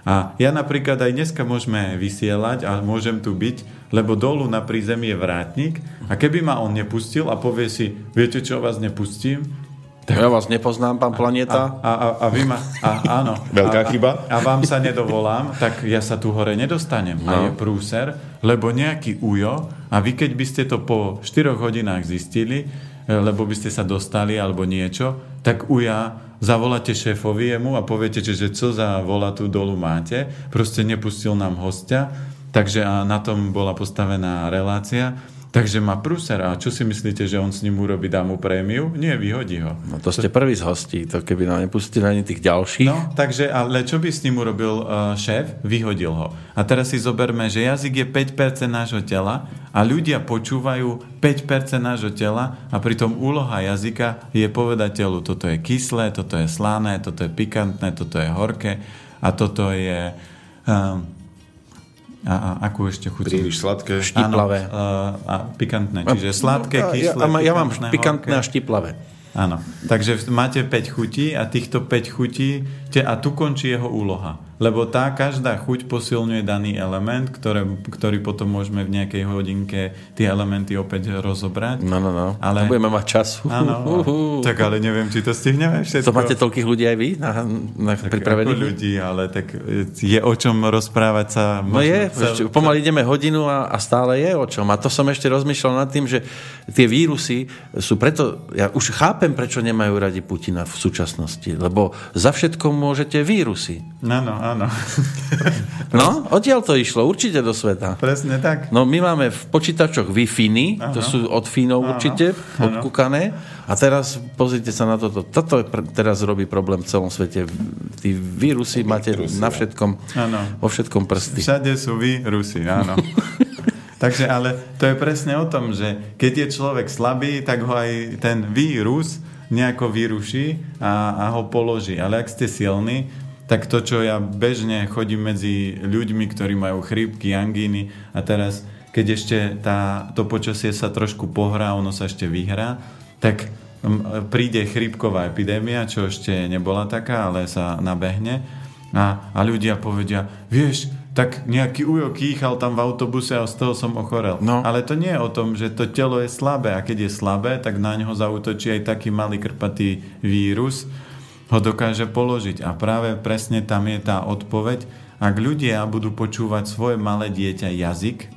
A ja napríklad aj dneska môžeme vysielať a môžem tu byť, lebo dolu na prízemí je vrátnik a keby ma on nepustil a povie si, viete čo, vás nepustím? Tak... Ja vás nepoznám, pán Planeta. A, a, a vy ma... A, áno. Veľká a, chyba. A, a vám sa nedovolám, tak ja sa tu hore nedostanem. No. A je prúser, lebo nejaký ujo a vy keď by ste to po štyroch hodinách zistili, lebo by ste sa dostali alebo niečo, tak uja zavoláte šéfovi jemu a poviete, že, že co za vola tu dolu máte. Proste nepustil nám hostia, takže a na tom bola postavená relácia. Takže má prúser. A čo si myslíte, že on s ním urobí? Dá mu prémiu? Nie, vyhodí ho. No to ste prvý z hostí, to keby nám nepustili ani tých ďalších. No, takže, ale čo by s ním urobil uh, šéf? Vyhodil ho. A teraz si zoberme, že jazyk je päť percent nášho tela a ľudia počúvajú päť percent nášho tela a pritom úloha jazyka je povedať telu, toto je kyslé, toto je slané, toto je pikantné, toto je horké a toto je... Um, A, a akú ešte chuť? Príliš sladké. Štiplavé. Áno, a pikantné. Čiže sladké, kyslé, ja, ja, ja mám pikantné, pikantné horké. A štiplavé. Áno. Takže máte päť chutí a týchto päť chutí te, a tu končí jeho úloha. Lebo tá každá chuť posilňuje daný element, ktoré, ktorý potom môžeme v nejakej hodinke tie elementy opäť rozobrať. No, no, no. Ale... Budeme mať času. Áno. Uhuhu. Tak ale neviem, či to stihneme všetko. To máte toľkých ľudí aj vy na, na pripravených? Ako ľudí, ale tak je o čom rozprávať sa. No je, cel... pomaly ideme hodinu a, a stále je o čom. A to som ešte rozmýšľal nad tým, že tie vírusy sú preto, ja už chápem, prečo nemajú radi Putina v súčasnosti, lebo za všetko môžete vírusy. Áno, áno. No, odtiaľ to išlo, určite do sveta. Presne tak. No my máme v počítačoch Wi-Fi, to sú od Fínov určite, odkúkané. A teraz pozrite sa na toto. Toto teraz robí problém v celom svete. Tí vírusy máte na všetkom, vo všetkom prsty. Všade sú vírusy, áno. Takže, ale to je presne o tom, že keď je človek slabý, tak ho aj ten vírus nejako vyruší a, a ho položí. Ale ak ste silní, tak to, čo ja bežne chodím medzi ľuďmi, ktorí majú chrípky, angíny a teraz, keď ešte tá, to počasie sa trošku pohrá, ono sa ešte vyhrá, tak príde chrípková epidémia, čo ešte nebola taká, ale sa nabehne a, a ľudia povedia, vieš, tak nejaký ujo kýchal tam v autobuse a z toho som ochorel. No. Ale to nie je o tom, že to telo je slabé a keď je slabé, tak na ňo zaútočí aj taký malý krpatý vírus, ho dokáže položiť. A práve presne tam je tá odpoveď. Ak ľudia budú počúvať svoje malé dieťa jazyk,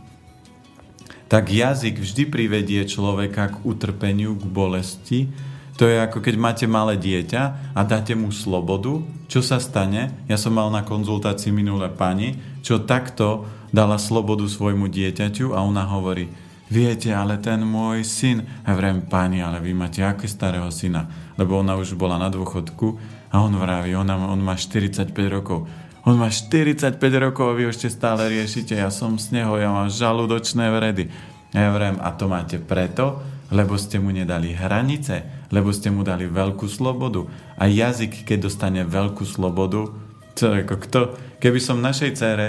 tak jazyk vždy privedie človeka k utrpeniu, k bolesti. To je ako keď máte malé dieťa a dáte mu slobodu. Čo sa stane? Ja som mal na konzultácii minulé pani, čo takto dala slobodu svojmu dieťaťu a ona hovorí, viete, ale ten môj syn, a vrem, pani, ale vy máte aké starého syna? Lebo ona už bola na dôchodku a on vraví, ona, on má štyridsaťpäť rokov. On má štyridsaťpäť rokov a vy ešte stále riešite, ja som z neho, ja mám žalúdočné vredy. A ja vrem, a to máte preto, lebo ste mu nedali hranice, lebo ste mu dali veľkú slobodu. A jazyk, keď dostane veľkú slobodu, čo, ako kto, keby som našej dcére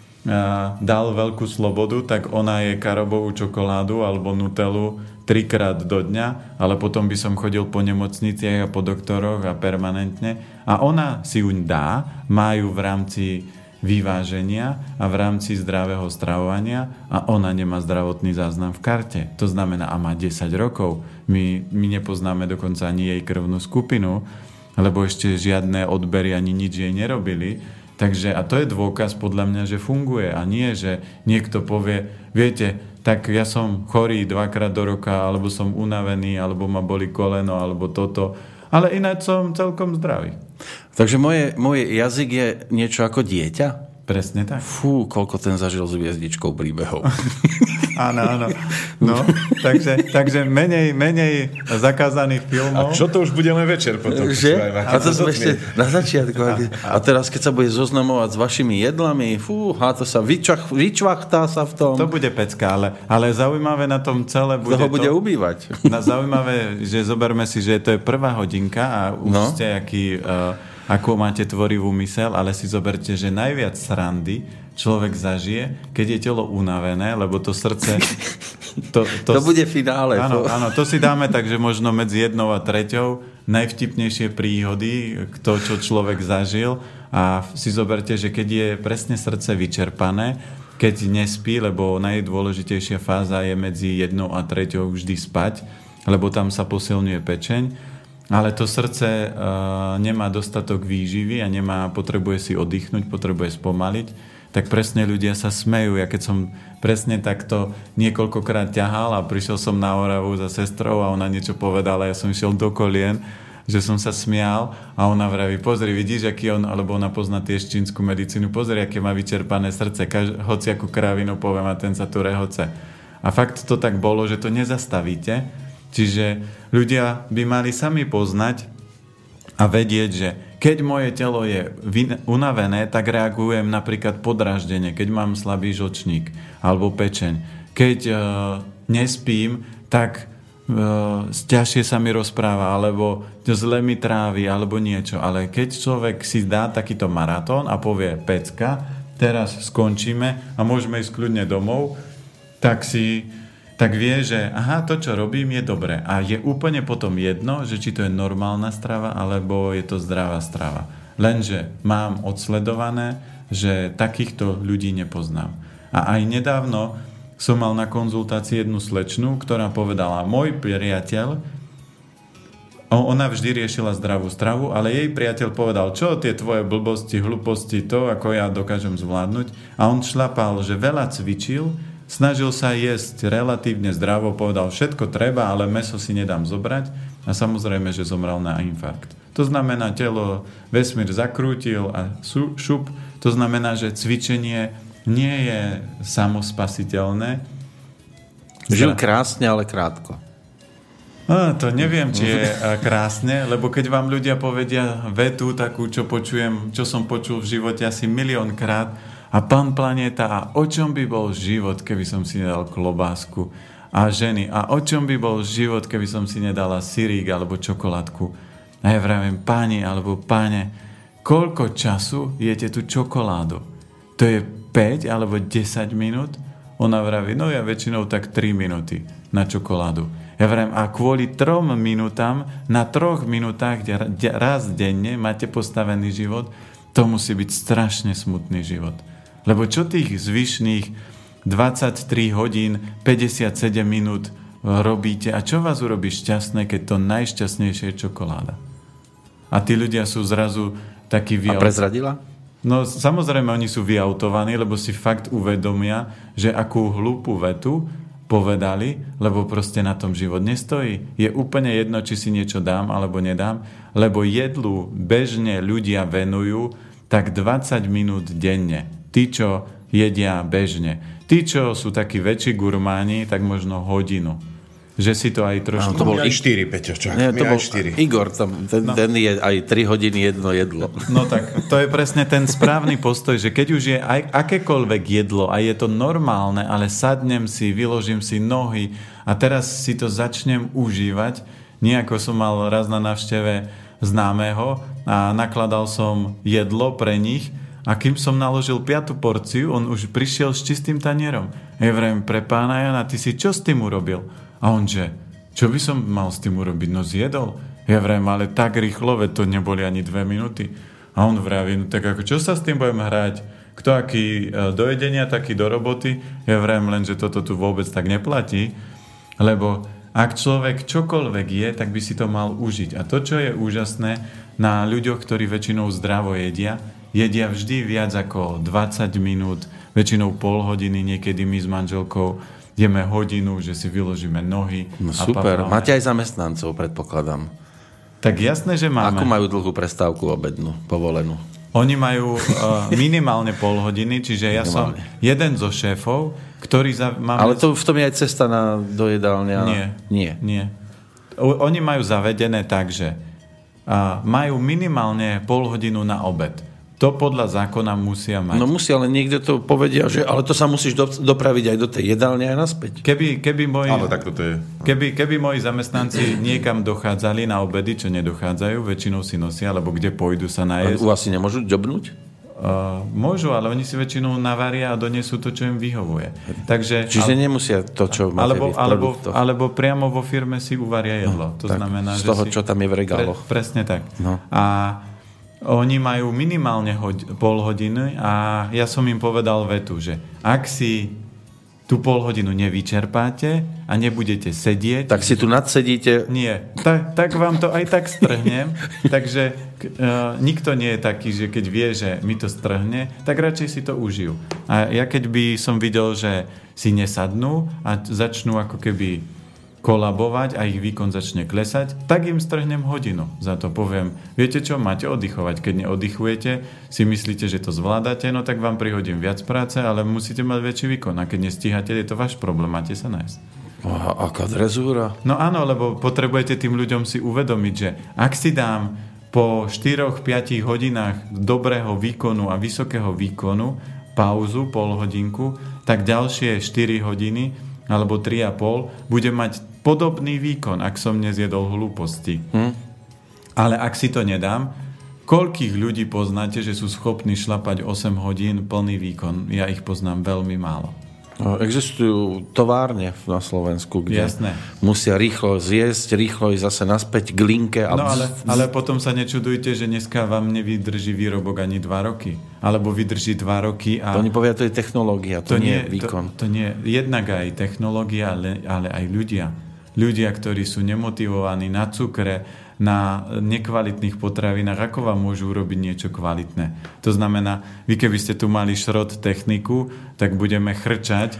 dal veľkú slobodu, tak ona je karobovú čokoládu alebo nutelu trikrát do dňa, ale potom by som chodil po nemocniciach a po doktoroch a permanentne. A ona si ju dá, majú v rámci vyváženia a v rámci zdravého stravovania a ona nemá zdravotný záznam v karte. To znamená, a má desať rokov. My, my nepoznáme dokonca ani jej krvnú skupinu, lebo ešte žiadne odbery ani nič jej nerobili. Takže, a to je dôkaz podľa mňa, že funguje a nie, že niekto povie, viete, tak ja som chorý dvakrát do roka, alebo som unavený, alebo ma boli koleno, alebo toto, ale ináč som celkom zdravý. Takže moje, môj jazyk je niečo ako dieťa? Presne tak. Fú, koľko ten zažil s hviezdičkou príbehov. Áno, áno. No, takže, takže menej, menej zakázaných filmov. A čo to už budeme večer potom? Že? A to sme ešte na začiatku. A teraz, keď sa bude zoznamovať s vašimi jedlami, fú, a to sa vyčach, vyčvachtá sa v tom. To bude pecka, ale, ale zaujímavé na tom celé bude toho bude to, ubývať. Na zaujímavé, že zoberme si, že to je prvá hodinka a už no. ste aký... Uh, ako máte tvorivú mysel, ale si zoberte, že najviac srandy človek zažije, keď je telo unavené, lebo to srdce... To, to, to bude finále. Áno, áno, to si dáme tak, že možno medzi jednou a treťou najvtipnejšie príhody, to, čo človek zažil, a si zoberte, že keď je presne srdce vyčerpané, keď nespí, lebo najdôležitejšia fáza je medzi jednou a treťou vždy spať, lebo tam sa posilňuje pečeň, ale to srdce uh, nemá dostatok výživy a nemá, potrebuje si oddychnúť, potrebuje spomaliť, tak presne ľudia sa smejú. Ja keď som presne takto niekoľkokrát ťahal a prišiel som na Oravu za sestrou a ona niečo povedala, ja som išiel do kolien, že som sa smial a ona vraví, pozri, vidíš, aký on, alebo ona pozná tiež čínsku medicínu, pozri, aké má vyčerpané srdce, Kaž, hoci akú kravinu poviem a ten sa tu rehoce. A fakt to tak bolo, že to nezastavíte, čiže ľudia by mali sami poznať a vedieť, že keď moje telo je unavené, tak reagujem napríklad podráždenie, keď mám slabý žlčník alebo pečeň. Keď uh, nespím, tak ťažšie sa mi rozpráva, alebo zle mi trávi, alebo niečo. Ale keď človek si dá takýto maratón a povie pecka, teraz skončíme a môžeme ísť kľudne domov, tak si tak vie, že aha, to, čo robím, je dobré. A je úplne potom jedno, že či to je normálna strava, alebo je to zdravá strava. Lenže mám odsledované, že takýchto ľudí nepoznám. A aj nedávno som mal na konzultácii jednu slečnu, ktorá povedala, môj priateľ, ona vždy riešila zdravú stravu, ale jej priateľ povedal, čo tie tvoje blbosti, hlúposti, to, ako ja dokážem zvládnuť. A on šlapal, že veľa cvičil, snažil sa jesť relatívne zdravo, povedal, všetko treba, ale mäso si nedám zobrať a samozrejme, že zomrel na infarkt. To znamená, telo vesmír zakrútil a šup, to znamená, že cvičenie nie je samospasiteľné. Žil krásne, ale krátko. No, to neviem, či je krásne, lebo keď vám ľudia povedia vetu takú, čo počujem, čo som počul v živote asi miliónkrát, a pán Planéta, a o čom by bol život, keby som si nedal klobásku? A ženy, a o čom by bol život, keby som si nedala syrík alebo čokoládku? A ja vravím, páni alebo páne, koľko času jete tú čokoládu? To je päť alebo desať minút? Ona vraví, no ja väčšinou tak tri minúty na čokoládu. Ja vravím, a kvôli trom minútam, na troch minútach raz denne máte postavený život, to musí byť strašne smutný život. Lebo čo tých zvyšných dvadsaťtri hodín, päťdesiatsedem minút robíte a čo vás urobí šťastné, keď to najšťastnejšie je čokoláda? A tí ľudia sú zrazu takí vyjautovaní. A prezradila? No samozrejme, oni sú vyautovaní, lebo si fakt uvedomia, že akú hlúpu vetu povedali, lebo proste na tom život nestojí. Je úplne jedno, či si niečo dám alebo nedám, lebo jedlu bežne ľudia venujú tak dvadsať minút denne. Tí, čo jedia bežne. Tí, čo sú takí väčší gurmáni, tak možno hodinu. Že si to aj trošku... No, to bol i štyri, Peťo, čak. Nie, to bol Igor, tam, ten, no. ten je aj tri hodiny jedno jedlo. No tak, to je presne ten správny postoj, že keď už je aj akékoľvek jedlo a je to normálne, ale sadnem si, vyložím si nohy a teraz si to začnem užívať. Nejako som mal raz na návšteve známeho a nakladal som jedlo pre nich a kým som naložil piatu porciu, on už prišiel s čistým tanierom. Ja vravím, pre pána Jana, ty si čo s tým urobil? A on že, čo by som mal s tým urobiť? No zjedol. Ja vravím, ale tak rýchlo, veď to neboli ani dve minúty. A on vraví, no tak ako, čo sa s tým budem hrať? Kto aký do jedenia, taký do roboty? Ja vravím len, že toto tu vôbec tak neplatí, lebo ak človek čokoľvek je, tak by si to mal užiť. A to, čo je úžasné na ľuďoch, ktorí väčšinou zdravo jedia, jedia vždy viac ako dvadsať minút, väčšinou pol hodiny, niekedy my s manželkou jeme hodinu, že si vyložíme nohy. No super, papáme. Máte aj zamestnancov, predpokladám. Tak jasné, že máme. Ako majú dlhú prestávku obednú, povolenú? Oni majú uh, minimálne pol hodiny, čiže ja minimálne. Som jeden zo šéfov, ktorý... Za, máme... Ale to, v tom je aj cesta na, do jedálne. Nie. Nie. Nie. O, oni majú zavedené tak, že uh, majú minimálne pol hodinu na obed. To podľa zákona musia mať. No musia, ale niekde to povedia, že ale to sa musíš do, dopraviť aj do tej jedálne aj naspäť. Keby, keby, moji, Ale tak toto je. keby, keby moji zamestnanci niekam dochádzali na obedy, čo nedochádzajú, väčšinou si nosia, alebo kde pôjdu sa najesť. U vás si nemôžu ďobnúť? Uh, môžu, ale oni si väčšinou navaria a donesú to, čo im vyhovuje. Takže, Čiže ale, nemusia to, čo máte alebo, vy v alebo, produktoch. alebo priamo vo firme si uvaria jedlo. To tak, znamená, z že toho, si, čo tam je v regáloch. Pre, presne tak. No. A oni majú minimálne hod- pol hodiny a ja som im povedal vetu, že ak si tú pol hodinu nevyčerpáte a nebudete sedieť... Tak si tu nadsedíte. Nie, tak, tak vám to aj tak strhnem. Takže uh, nikto nie je taký, že keď vie, že mi to strhne, tak radšej si to užijú. A ja keď by som videl, že si nesadnú a začnú ako keby kolabovať a ich výkon začne klesať, tak im strhnem hodinu. Za to poviem, viete čo, máte oddychovať. Keď neoddychujete, si myslíte, že to zvládate, no tak vám prihodím viac práce, ale musíte mať väčší výkon. A keď nestíhate, je to váš problém, máte sa nájsť. A aká drezúra? No áno, lebo potrebujete tým ľuďom si uvedomiť, že ak si dám po štyri až päť hodinách dobrého výkonu a vysokého výkonu pauzu, pol hodinku, tak ďalšie štyri hodiny alebo tri a pol budem mať podobný výkon, ak som nezjedol hlúposti. Hm? Ale ak si to nedám, koľkých ľudí poznáte, že sú schopní šlapať osem hodín plný výkon? Ja ich poznám veľmi málo. Existujú továrne na Slovensku, kde Jasné. musia rýchlo zjesť, rýchlo ísť zase naspäť k linke. A no ale, ale potom sa nečudujte, že dneska vám nevydrží výrobok ani dva roky. Alebo vydrží dva roky a... To oni povedia, to je technológia, to, to nie je výkon. To, to nie, jednak aj technológia, ale, ale aj ľudia. Ľudia, ktorí sú nemotivovaní na cukre, na nekvalitných potravinách, ako vám môžu urobiť niečo kvalitné. To znamená, vy keby ste tu mali šrot techniku, tak budeme chrčať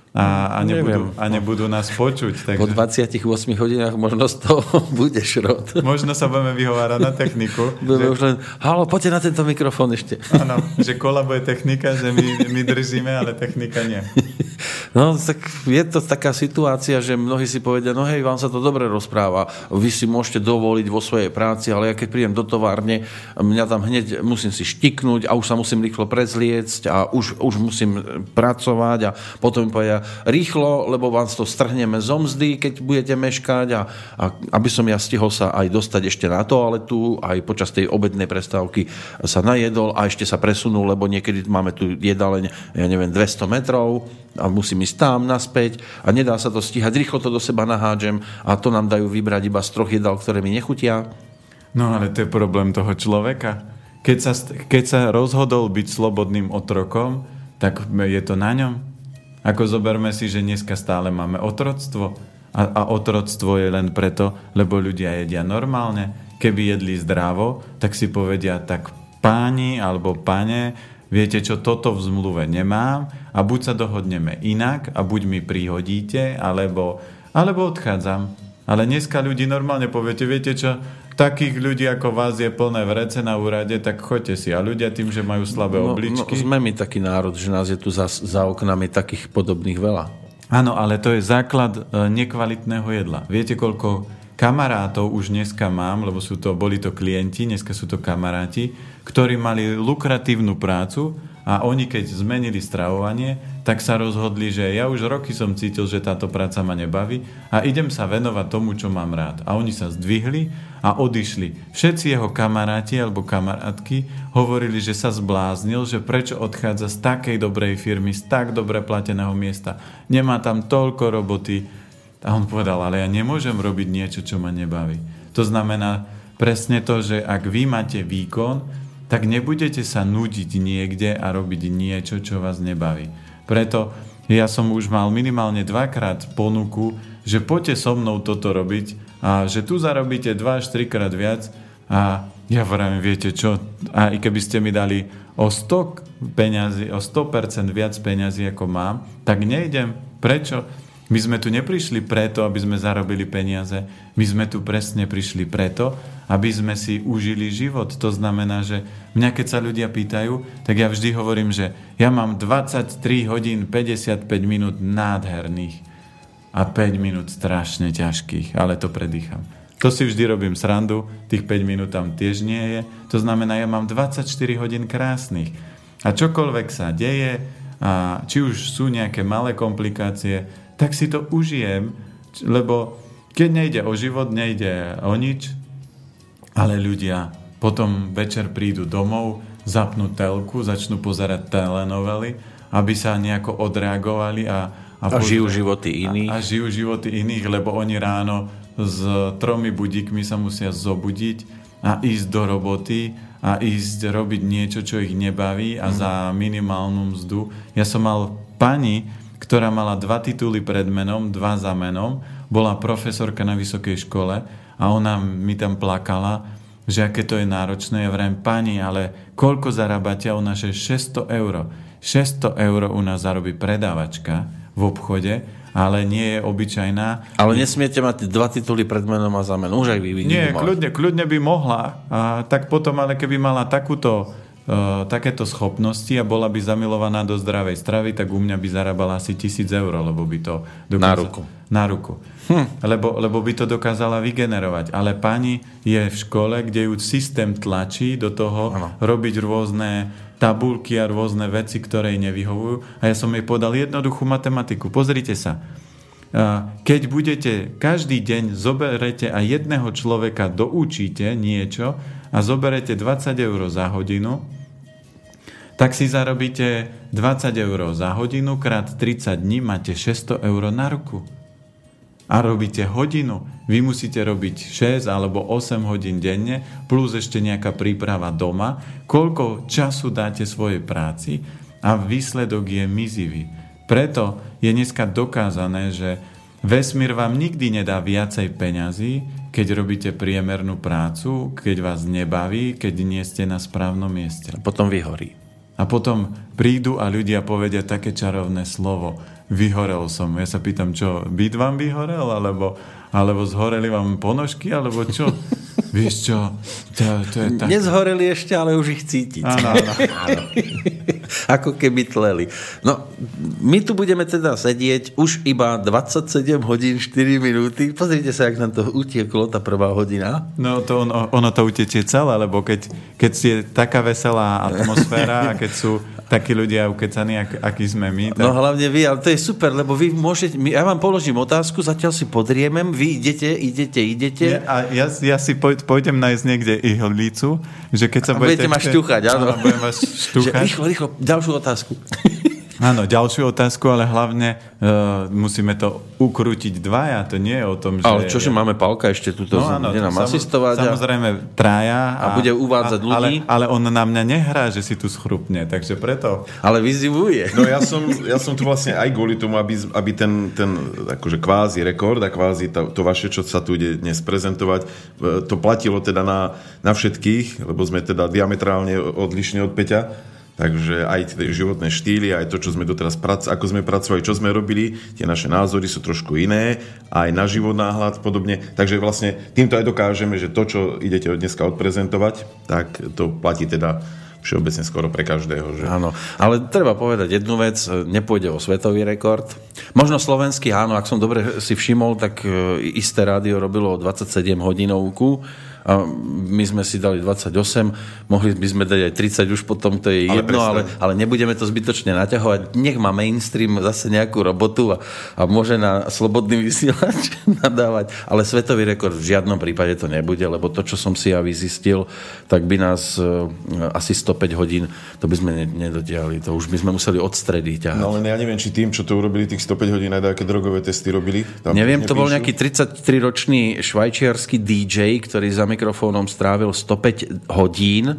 a, a, nebudú, a nebudú nás počuť. Takže... Po dvadsiatich ôsmich hodinách možno z toho bude šrot. Možno sa budeme vyhovárať na techniku. Budeme že... už len, halo, poďte na tento mikrofón ešte. Áno, že kolabuje technika, že my, my držíme, ale technika nie. No, tak je to taká situácia, že mnohí si povedia, no hej, vám sa to dobre rozpráva, vy si môžete dovoliť vo svojej práci, ale ja keď prídem do továrne, mňa tam hneď musím si štiknúť a už sa musím rýchlo prezliecť a už, už musím pracovať a potom mi povedia, rýchlo, lebo vám to strhneme zo mzdy, keď budete meškať a, a aby som ja stihol sa aj dostať ešte na toaletu, aj počas tej obednej prestávky sa najedol a ešte sa presunul, lebo niekedy máme tu jedáleň, ja neviem, dvesto metrov a musím ísť tam naspäť a nedá sa to stíhať, rýchlo to do seba nahádžem a to nám dajú vybrať iba z troch jedál, ktoré mi nechutia. No ale to je problém toho človeka. Keď sa, keď sa rozhodol byť slobodným otrokom, tak je to na ňom. Ako zoberme si, že dneska stále máme otroctvo a, a otroctvo je len preto, lebo ľudia jedia normálne. Keby jedli zdravo, tak si povedia, tak páni alebo pane, viete čo, toto v zmluve nemám a buď sa dohodneme inak a buď mi prihodíte, alebo, alebo odchádzam. Ale dneska ľudí normálne poviete, viete čo, takých ľudí ako vás je plné vrece na úrade, tak choďte si. A ľudia tým, že majú slabé no, obličky... No, sme my taký národ, že nás je tu za, za oknami takých podobných veľa. Áno, ale to je základ e, nekvalitného jedla. Viete, koľko kamarátov už dneska mám, lebo sú to, boli to klienti, dneska sú to kamaráti, ktorí mali lukratívnu prácu a oni keď zmenili stravovanie, tak sa rozhodli, že ja už roky som cítil, že táto práca ma nebaví a idem sa venovať tomu, čo mám rád. A oni sa zdvihli a odišli. Všetci jeho kamaráti alebo kamarátky hovorili, že sa zbláznil, že prečo odchádza z takej dobrej firmy, z tak dobre plateného miesta. Nemá tam toľko roboty. A on povedal, ale ja nemôžem robiť niečo, čo ma nebaví. To znamená presne to, že ak vy máte výkon, tak nebudete sa nudiť niekde a robiť niečo, čo vás nebaví. Preto ja som už mal minimálne dvakrát ponuku, že poďte so mnou toto robiť a že tu zarobíte dva až tri krát viac a ja vravím, viete čo, a i keby ste mi dali o sto peňazí, o sto percent viac peňazí ako mám, tak nejdem. Prečo? My sme tu neprišli preto, aby sme zarobili peniaze. My sme tu presne prišli preto, aby sme si užili život. To znamená, že mňa keď sa ľudia pýtajú, tak ja vždy hovorím, že ja mám dvadsaťtri hodín päťdesiatpäť minút nádherných a päť minút strašne ťažkých, ale to predýcham. To si vždy robím srandu, tých päť minút tam tiež nie je. To znamená, ja mám dvadsaťštyri hodín krásnych. A čokoľvek sa deje, a či už sú nejaké malé komplikácie, tak si to užijem, lebo keď nejde o život, nejde o nič, ale ľudia potom večer prídu domov, zapnú telku, začnú pozerať telenovely, aby sa nejako odreagovali a, a, a žijú životy iných. A, a žijú životy iných, lebo oni ráno s tromi budíkmi sa musia zobudiť a ísť do roboty a ísť robiť niečo, čo ich nebaví a za minimálnu mzdu. Ja som mal pani, ktorá mala dva tituly pred menom, dva za menom, bola profesorka na vysokej škole a ona mi tam plakala, že aké to je náročné. Ja vrajím, pani, ale koľko zarábate? A ona, že šesťsto eur. šesťsto eur u nás zarobí predávačka v obchode, ale nie je obyčajná. Ale nesmiete mať dva tituly pred menom a za menom. Už aj vy vidíte. Nie, kľudne, kľudne by mohla. A tak potom, ale keby mala takúto, uh, takéto schopnosti a bola by zamilovaná do zdravej stravy, tak u mňa by zarábala asi tisíc eur, lebo by to dokázala... Na ruku. Na ruku. Hm. Lebo, lebo by to dokázala vygenerovať. Ale pani je v škole, kde ju systém tlačí do toho ano. robiť rôzne tabulky a rôzne veci, ktoré jej nevyhovujú. A ja som jej podal jednoduchú matematiku. Pozrite sa. Keď budete každý deň zoberete a jedného človeka doučíte niečo a zoberete dvadsať eur za hodinu, tak si zarobíte dvadsať eur za hodinu krát tridsať dní, máte šesťsto eur na ruku. A robíte hodinu. Vy musíte robiť šesť alebo osem hodín denne, plus ešte nejaká príprava doma. Koľko času dáte svojej práci a výsledok je mizivý. Preto je dneska dokázané, že vesmír vám nikdy nedá viacej peňazí, keď robíte priemernú prácu, keď vás nebaví, keď nie ste na správnom mieste. A potom vyhorí. A potom prídu a ľudia povedia také čarovné slovo. Vyhorel som. Ja sa pýtam, čo, byt vám vyhorel? Alebo, alebo zhoreli vám ponožky? Alebo čo? Vieš čo? To, to je tak... Nezhoreli ešte, ale už ich cítiť. Áno, áno, áno. Ako keby tleli. No, my tu budeme teda sedieť už iba dvadsaťsedem hodín štyri minúty. Pozrite sa, jak nám to utieklo, tá prvá hodina. No, to ono, ono to utečie celé, lebo keď, keď je taká veselá atmosféra a keď sú takí ľudia ukecaní, ak, akí sme my. Tak... No hlavne vy, ale to je super, lebo vy môžete, ja vám položím otázku, zatiaľ si podriemem, vy idete, idete, idete. Ja, a ja, ja si pôjdem nájsť niekde ihlicu, že keď sa a budete... budete ma šťuchať, áno. áno budem vás šťuchať. Rýchlo, rýchlo, ďalšiu otázku. Áno, ďalšiu otázku, ale hlavne uh, musíme to ukrútiť dvaja, to nie je o tom, že... Ale čože ja... máme Pálka ešte túto, no, áno, bude nám sam, asistovať. Samozrejme traja. A, a bude uvádzať a, ľudí. Ale, ale on na mňa nehrá, že si tu schrupne, takže preto... Ale vyzivuje. No ja som, ja som tu vlastne aj kvôli tomu, aby, aby ten, ten akože kvázi rekord a kvázi to, to vaše, čo sa tu ide dnes prezentovať, to platilo teda na, na všetkých, lebo sme teda diametrálne odlišní od Peťa. Takže aj tie životné štýly, aj to, čo sme doteraz, ako sme pracovali, čo sme robili, tie naše názory sú trošku iné, aj na život náhľad podobne. Takže vlastne týmto aj dokážeme, že to, čo idete dneska odprezentovať, tak to platí teda všeobecne skoro pre každého. Že... Áno, ale treba povedať jednu vec, nepôjde o svetový rekord. Možno slovenský, áno, ak som dobre si všimol, tak isté rádio robilo dvadsaťsedem hodinovku, a my sme si dali dvadsaťosem, mohli by sme dať aj tridsať, už potom to je jedno, ale, ale, ale nebudeme to zbytočne naťahovať. Nech má mainstream zase nejakú robotu a, a môže na slobodný vysielač nadávať, ale svetový rekord v žiadnom prípade to nebude, lebo to, čo som si ja vyzistil, tak by nás uh, asi stopäť hodín, to by sme nedotiahli, to už by sme museli od stredy ťahať. No len ja neviem, či tým, čo to urobili tých stopäť hodín, aj aké drogové testy robili. Tam neviem, to bol nejaký tridsaťtriročný švajčiarsky dý džej, ktorý za mikrofónom strávil stopäť hodín.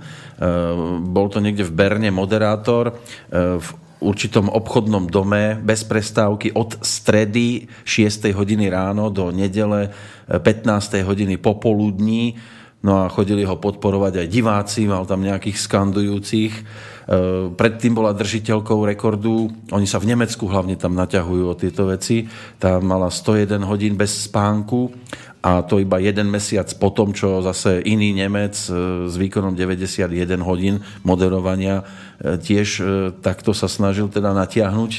Bol to niekde v Berne moderátor v určitom obchodnom dome bez prestávky od stredy šiestej hodiny ráno do nedele pätnástej hodiny popoludní. No a chodili ho podporovať aj diváci, mal tam nejakých skandujúcich. Predtým bola držiteľkou rekordu, oni sa v Nemecku hlavne tam naťahujú o tieto veci, tá mala sto jeden hodín bez spánku a to iba jeden mesiac po tom, čo zase iný Nemec s výkonom deväťdesiatjeden hodín moderovania tiež takto sa snažil teda natiahnuť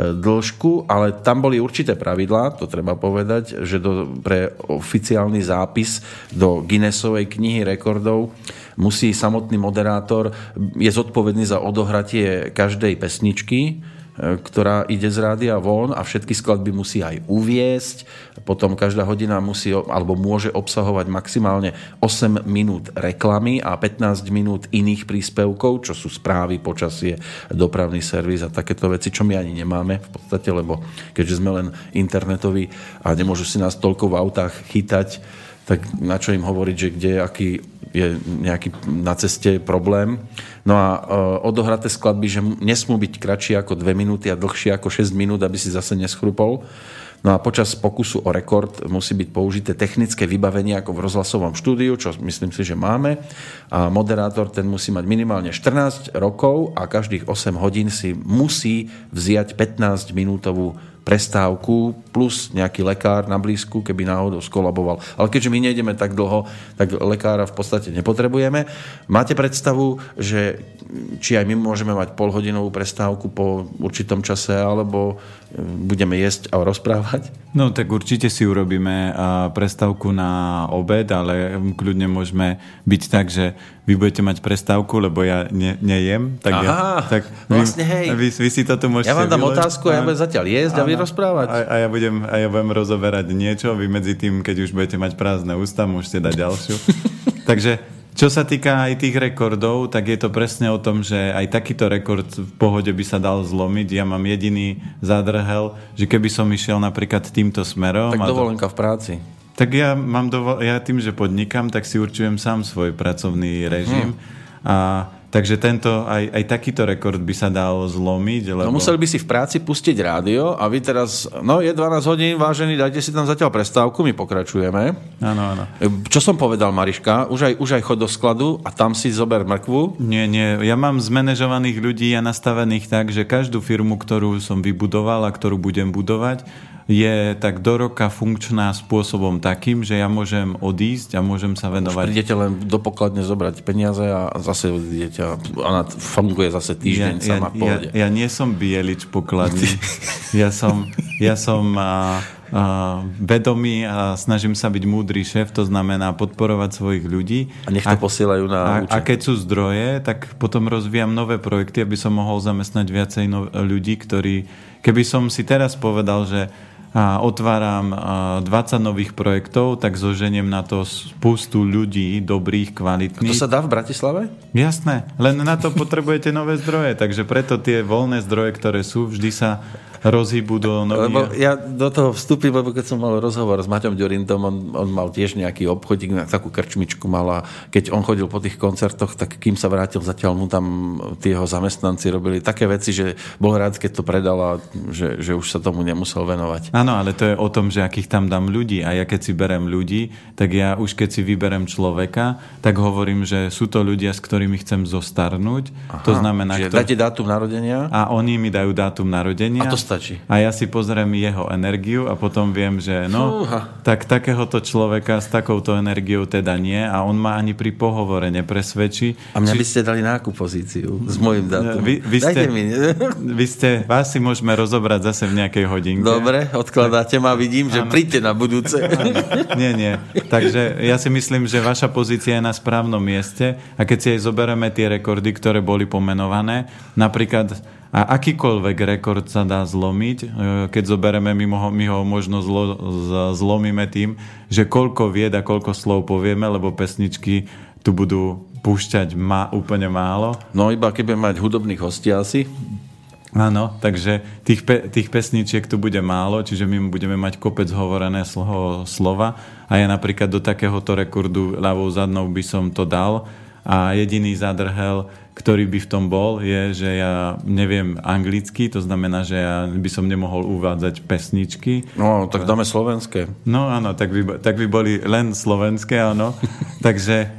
dĺžku, ale tam boli určité pravidlá, to treba povedať, že do, pre oficiálny zápis do Guinnessovej knihy rekordov musí samotný moderátor, je zodpovedný za odohratie každej pesničky, ktorá ide z rádia von a všetky skladby musí aj uviesť. Potom každá hodina musí alebo môže obsahovať maximálne osem minút reklamy a pätnásť minút iných príspevkov, čo sú správy, počasie, dopravný servis a takéto veci, čo my ani nemáme v podstate, lebo keďže sme len internetoví a nemôžu si nás toľko v autách chytať, tak na čo im hovoriť, že kde aký je nejaký na ceste problém. No a e, odohraté skladby, že nesmú byť kratšie ako dve minúty a dlhšie ako šesť minút, aby si zase neschrupol. No a počas pokusu o rekord musí byť použité technické vybavenie ako v rozhlasovom štúdiu, čo myslím si, že máme. A moderátor ten musí mať minimálne štrnásť rokov a každých osem hodín si musí vziať pätnásť minútovú prestávku plus nejaký lekár na blízku, keby náhodou skolaboval. Ale keďže my nejdeme tak dlho, tak lekára v podstate nepotrebujeme. Máte predstavu, že či aj my môžeme mať polhodinovú prestávku po určitom čase, alebo budeme jesť a rozprávať? No tak určite si urobíme prestávku na obed, ale kľudne môžeme byť tak, že vy budete mať prestávku, lebo ja ne, nejem. Tak Aha, ja, tak vlastne hej. Vy, vy si to tu môžete Ja vám dám vyleť. otázku a ja budem zatiaľ jesť a vy rozprávať. A, a, ja budem, a ja budem rozoberať niečo, vy medzi tým, keď už budete mať prázdne ústa, môžete dať ďalšiu. Takže čo sa týka aj tých rekordov, tak je to presne o tom, že aj takýto rekord v pohode by sa dal zlomiť. Ja mám jediný zádrhel, že keby som išiel napríklad týmto smerom... Tak dovolenka v práci. Tak ja mám dovol- ja tým, že podnikám, tak si určujem sám svoj pracovný režim. Hmm. A takže tento, aj, aj takýto rekord by sa dal zlomiť. Lebo... No museli by si v práci pustiť rádio a vy teraz, no je dvanásť hodín, vážení, dajte si tam zatiaľ prestávku, my pokračujeme. Áno, áno. Čo som povedal, Mariška? Už aj, už aj chod do skladu a tam si zober mrkvu? Nie, nie. Ja mám zmanéžovaných ľudí a nastavených tak, že každú firmu, ktorú som vybudoval a ktorú budem budovať, je tak do roka funkčná spôsobom takým, že ja môžem odísť a môžem sa venovať. Už prídete len do pokladne zobrať peniaze a zase odídete a ona funguje zase týždeň ja, sama ja, v pohode. Ja, ja nie som bielič pokladný. ja som, ja som a, a, vedomý a snažím sa byť múdry šéf, to znamená podporovať svojich ľudí. A nech to a, posielajú na a, účet. A keď sú zdroje, tak potom rozvíjam nové projekty, aby som mohol zamestnať viacej no, ľudí, ktorí... Keby som si teraz povedal, že a otváram dvadsať nových projektov, tak zoženiem na to spustu ľudí, dobrých, kvalitných. A to sa dá v Bratislave? Jasné, len na to potrebujete nové zdroje, takže preto tie voľné zdroje, ktoré sú, vždy sa rozhýbu do nových... Lebo ja do toho vstúpim, lebo keď som mal rozhovor s Maťom Ďurintom, on, on mal tiež nejaký obchodík, takú krčmičku mal a keď on chodil po tých koncertoch, tak kým sa vrátil, zatiaľ mu tam tí jeho zamestnanci robili také veci, že bol rád, keď to predal a že, že už sa tomu nemusel venovať. Áno, ale to je o tom, že akých tam dám ľudí a ja keď si berem ľudí, tak ja už keď si vyberem človeka, tak hovorím, že sú to ľudia, s ktorými chcem zostarnúť. Aha, to znamená... Čiže kto... dáte dátum narodenia? A oni mi dajú dátum narodenia. A to stačí. A ja si pozriem jeho energiu a potom viem, že no, Fúha. tak takéhoto človeka s takouto energiou teda nie a on ma ani pri pohovore nepresvedčí. A mňa Či... by ste dali na akú pozíciu s mojím dátumom? Vy, vy Dajte ste, mi. Vy ste, vás si môžeme rozobrať zase v nejakej hodinke. Dobre, odkladáte ma, vidím, že ano. Príďte na budúce. Nie, nie. Takže ja si myslím, že vaša pozícia je na správnom mieste a keď si aj zoberieme tie rekordy, ktoré boli pomenované, napríklad a akýkoľvek rekord sa dá zlomiť, keď zoberieme, my ho, my ho možno zlo, zlomíme tým, že koľko vied a koľko slov povieme, lebo pesničky tu budú púšťať ma, úplne málo. No iba keby mať hudobných hostí asi. Áno, takže tých, pe, tých pesničiek tu bude málo, čiže my budeme mať kopec hovorené slo, slova a ja napríklad do takéhoto rekordu ľavou zadnou by som to dal a jediný zadrhel, ktorý by v tom bol, je, že ja neviem anglicky, to znamená, že ja by som nemohol uvádzať pesničky. No, tak dáme slovenské. No áno, tak by, tak by boli len slovenské, áno. Takže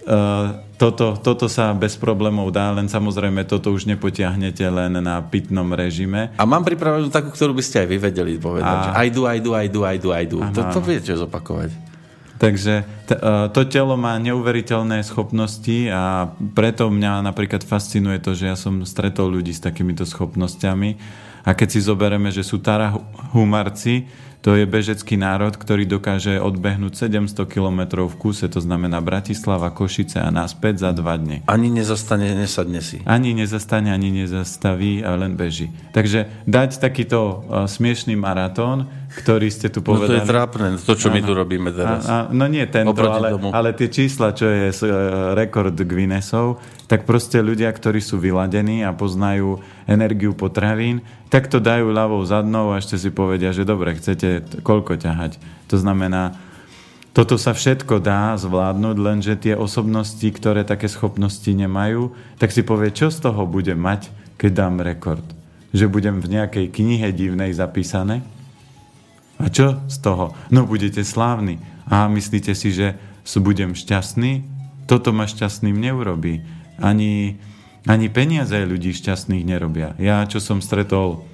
uh, toto, toto sa bez problémov dá, len samozrejme toto už nepotiahnete len na pitnom režime. A mám pripravenú takú, ktorú by ste aj vy vedeli povedať. A... Že I do, I do, I do, I do, I do. To, to viete zopakovať. Takže t- to telo má neuveriteľné schopnosti a preto mňa napríklad fascinuje to, že ja som stretol ľudí s takýmito schopnosťami. A keď si zoberieme, že sú Tarahumarci, to je bežecký národ, ktorý dokáže odbehnúť sedemsto kilometrov v kuse, to znamená Bratislava, Košice a naspäť za dva dni. Ani nezastane, nesadne si. Ani nezastane, ani nezastaví a len beží. Takže dať takýto uh, smiešný maratón, ktorý ste tu povedali... No to je trápne, to, čo my tu robíme teraz. A, a, no nie tento, ale, ale tie čísla, čo je uh, rekord Guinnessov, tak proste ľudia, ktorí sú vyladení a poznajú energiu potravín, tak to dajú ľavou zadnou a ešte si povedia, že dobre, chcete koľko ťahať. To znamená, toto sa všetko dá zvládnuť, lenže tie osobnosti, ktoré také schopnosti nemajú, tak si povie, čo z toho budem mať, keď dám rekord. Že budem v nejakej knihe divnej zapísané? A čo z toho? No budete slávni. A myslíte si, že budem šťastný? Toto ma šťastným neurobí. Ani... Ani peniaze ľudí šťastných nerobia. Ja, čo som stretol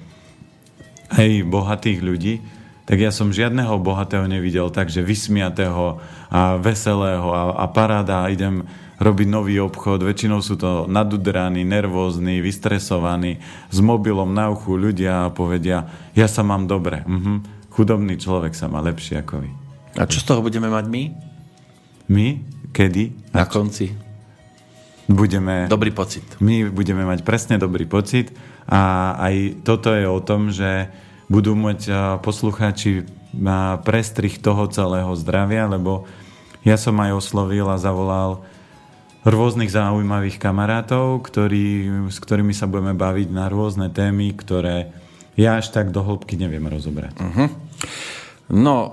aj bohatých ľudí, tak ja som žiadneho bohatého nevidel tak, že vysmiatého a veselého a, a paráda, idem robiť nový obchod. Väčšinou sú to nadudraní, nervózni, vystresovaní, s mobilom na uchu ľudia a povedia, ja sa mám dobre. Mhm. Chudobný človek sa má lepšie ako vy. A čo z toho budeme mať my? My? Kedy? Na konci? Budeme, dobrý pocit. My budeme mať presne dobrý pocit a aj toto je o tom, že budú mať poslucháči prestrih toho celého zdravia, lebo ja som aj oslovil a zavolal rôznych zaujímavých kamarátov, ktorí, s ktorými sa budeme baviť na rôzne témy, ktoré ja až tak do hĺbky neviem rozobrať. Uh-huh. No,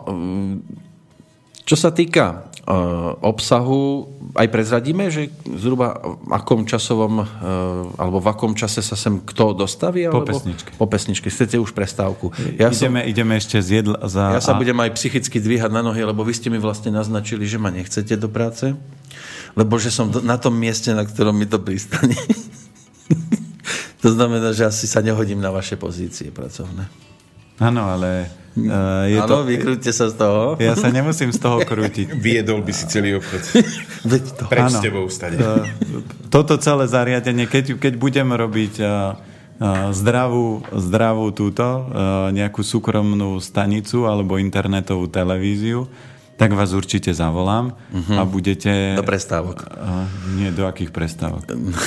čo sa týka uh, obsahu, aj prezradíme, že zhruba v akom časovom, uh, alebo v akom čase sa sem kto dostaví? Po alebo? pesničke. Po pesničke. Chcete už prestávku? Ja ideme, som, ideme ešte zjedl za... Ja sa a... budem aj psychicky dvíhať na nohy, lebo vy ste mi vlastne naznačili, že ma nechcete do práce, lebo že som na tom mieste, na ktorom mi to pristane. To znamená, že asi sa nehodím na vaše pozície pracovné. Áno, ale... Uh, je Áno, to... vykrúťte sa z toho. Ja sa nemusím z toho krútiť. Viedol by si celý obchod. Veď to. Preč s tebou stade. Uh, toto celé zariadenie, keď, keď budem robiť uh, uh, zdravú, zdravú túto, uh, nejakú súkromnú stanicu alebo internetovú televíziu, tak vás určite zavolám uh-huh. a budete... Do prestávok. Uh, nie, do akých prestávok?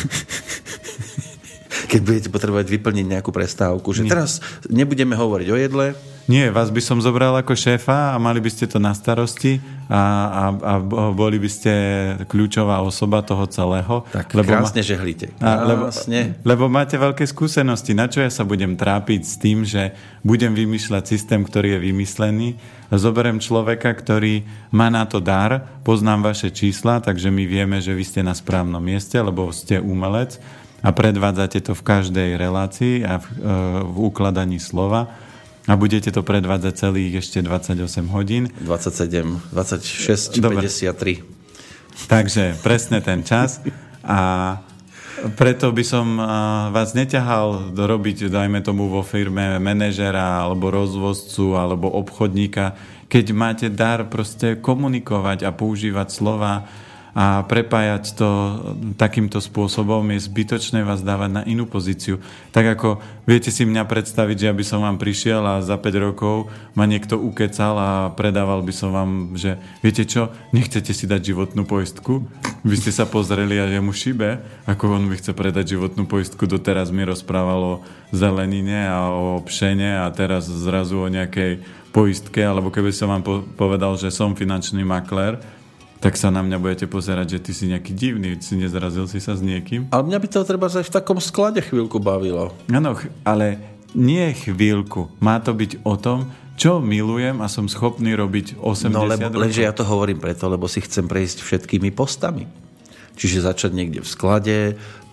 Keď budete potrebovať vyplniť nejakú prestávku, že nie. Teraz nebudeme hovoriť o jedle. Nie, vás by som zobral ako šéfa a mali by ste to na starosti a, a, a boli by ste kľúčová osoba toho celého. Tak lebo krásne ma... žehlíte. Krásne. Lebo, lebo máte veľké skúsenosti. Na čo ja sa budem trápiť s tým, že budem vymýšľať systém, ktorý je vymyslený. Zoberiem človeka, ktorý má na to dar, poznám vaše čísla, takže my vieme, že vy ste na správnom mieste, lebo ste umelec a predvádzate to v každej relácii a v, v ukladaní slova a budete to predvádzať celých ešte dvadsaťosem hodín. dvadsaťsedem, dvadsaťšesť, Dobre. päťdesiattri. Takže presne ten čas a preto by som vás neťahal robiť, dajme tomu vo firme manažera alebo rozvozcu alebo obchodníka, keď máte dar proste komunikovať a používať slova a prepájať to takýmto spôsobom, je zbytočné vás dávať na inú pozíciu. Tak ako viete si mňa predstaviť, že ja by som vám prišiel a za päť rokov ma niekto ukecal a predával by som vám, že viete čo, nechcete si dať životnú poistku? Vy ste sa pozreli a je mu šibe, ako on mi chce predať životnú poistku, doteraz mi rozprával o zelenine a o pšene a teraz zrazu o nejakej poistke, alebo keby som vám povedal, že som finančný maklér, tak sa na mňa budete pozerať, že ty si nejaký divný, si nezrazil si sa s niekým. Ale mňa by to treba aj v takom sklade chvíľku bavilo. Áno, ale nie chvíľku. Má to byť o tom, čo milujem a som schopný robiť osemdesiat no, lebo, rokov. Lenže ja to hovorím preto, lebo si chcem prejsť všetkými postami. Čiže začať niekde v sklade,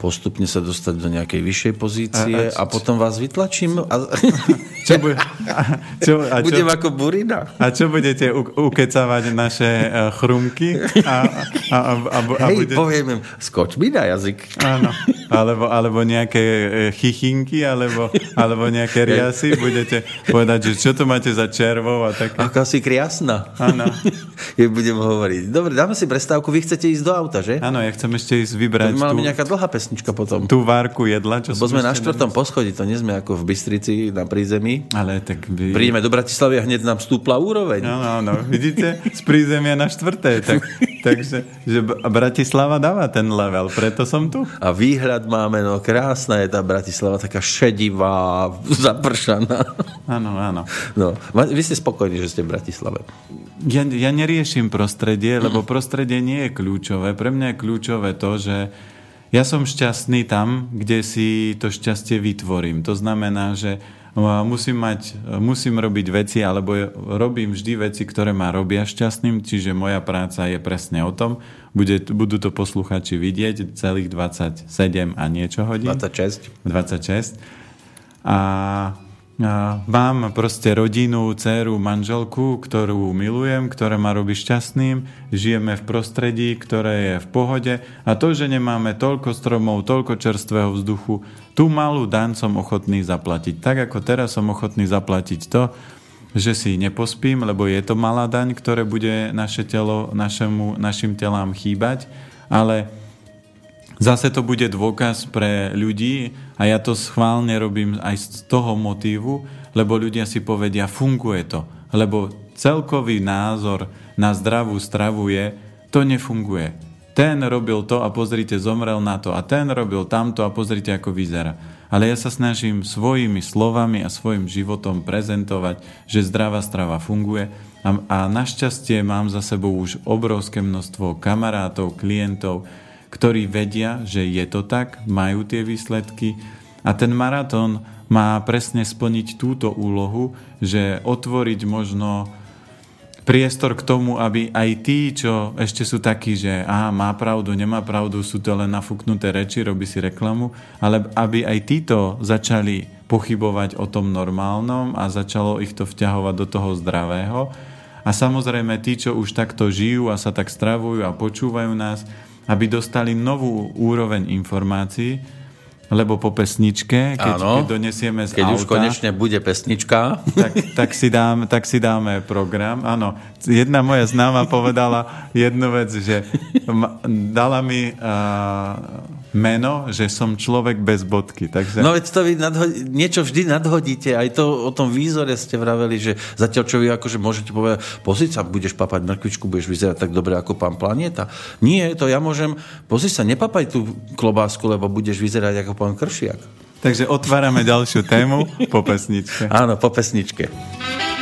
postupne sa dostať do nejakej vyššej pozície a, a, a potom vás vytlačím a... Čo bu- a, čo, a čo, budem ako burina. A čo budete u- ukecávať naše uh, chrumky? A, a, a, a, a Hej, bude... poviem im, skoč mi na jazyk. Áno, alebo, alebo nejaké chichinky, alebo, alebo nejaké riasy. Budete povedať, že čo to máte za červov a také. Ako si kriasna. Áno. Ja budem hovoriť. Dobre, dáme si prestávku, vy chcete ísť do auta, že? Áno, ja chcem ešte ísť vybrať to by mala tú, byť nejaká dlhá pesnička potom. tú várku jedla. Čo Bo sme na ešte štvrtom nednes... poschodí, to nie sme ako v Bystrici na prízemí. Ale tak vy... Prídeme do Bratislavy a hneď nám stúpla úroveň. Áno, áno, vidíte? Z prízemia na štvrté. Tak, takže že Bratislava dáva ten level, preto som tu. A výhľad máme, no krásna je tá Bratislava, taká šedivá, zapršaná. Áno, áno. No, vy ste spokojní, že ste v Bratislave. Ja, ja neriešim prostredie, lebo prostredie nie je kľúčové. Pre mňa je kľúčové to, že ja som šťastný tam, kde si to šťastie vytvorím. To znamená, že musím mať, musím robiť veci, alebo robím vždy veci, ktoré ma robia šťastným, čiže moja práca je presne o tom. Bude, budú to posluchači vidieť celých dvadsaťsedem a niečo hodín. dvadsaťšesť. dvadsaťšesť. A A mám proste rodinu, dceru, manželku, ktorú milujem, ktorá ma robí šťastným, žijeme v prostredí, ktoré je v pohode a to, že nemáme toľko stromov, toľko čerstvého vzduchu, tú malú daň som ochotný zaplatiť. Tak ako teraz som ochotný zaplatiť to, že si nepospím, lebo je to malá daň, ktoré bude naše telo, našemu, našim telám chýbať, ale zase to bude dôkaz pre ľudí a ja to schválne robím aj z toho motívu, lebo ľudia si povedia, funguje to. Lebo celkový názor na zdravú stravu je, to nefunguje. Ten robil to a pozrite, zomrel na to a ten robil tamto a pozrite, ako vyzerá. Ale ja sa snažím svojimi slovami a svojim životom prezentovať, že zdravá strava funguje a, a našťastie mám za sebou už obrovské množstvo kamarátov, klientov, ktorí vedia, že je to tak, majú tie výsledky a ten maratón má presne splniť túto úlohu, že otvoriť možno priestor k tomu, aby aj tí, čo ešte sú takí, že aha, má pravdu, nemá pravdu, sú to len nafúknuté reči, robí si reklamu, ale aby aj títo začali pochybovať o tom normálnom a začalo ich to vťahovať do toho zdravého. A samozrejme tí, čo už takto žijú a sa tak stravujú a počúvajú nás, aby dostali novú úroveň informácií, lebo po pesničke, keď, keď donesieme z keď auta... Keď už konečne bude pesnička. Tak, tak, si dáme, tak si dáme program. Áno, jedna moja známa povedala jednu vec, že dala mi uh, meno, že som človek bez bodky. Takže... No veď to vy nadhodí, niečo vždy nadhodíte. Aj to o tom výzore ste vraveli, že zatiaľ čo vy akože môžete povedať, pozri sa, budeš papať mrkvičku, budeš vyzerať tak dobre ako pán Planéta. Nie, to ja môžem, pozri sa, nepapaj tú klobásku, lebo budeš vyzerať ako pán Kršiak. Takže otvárame ďalšiu tému po pesničke. Áno, po pesničke.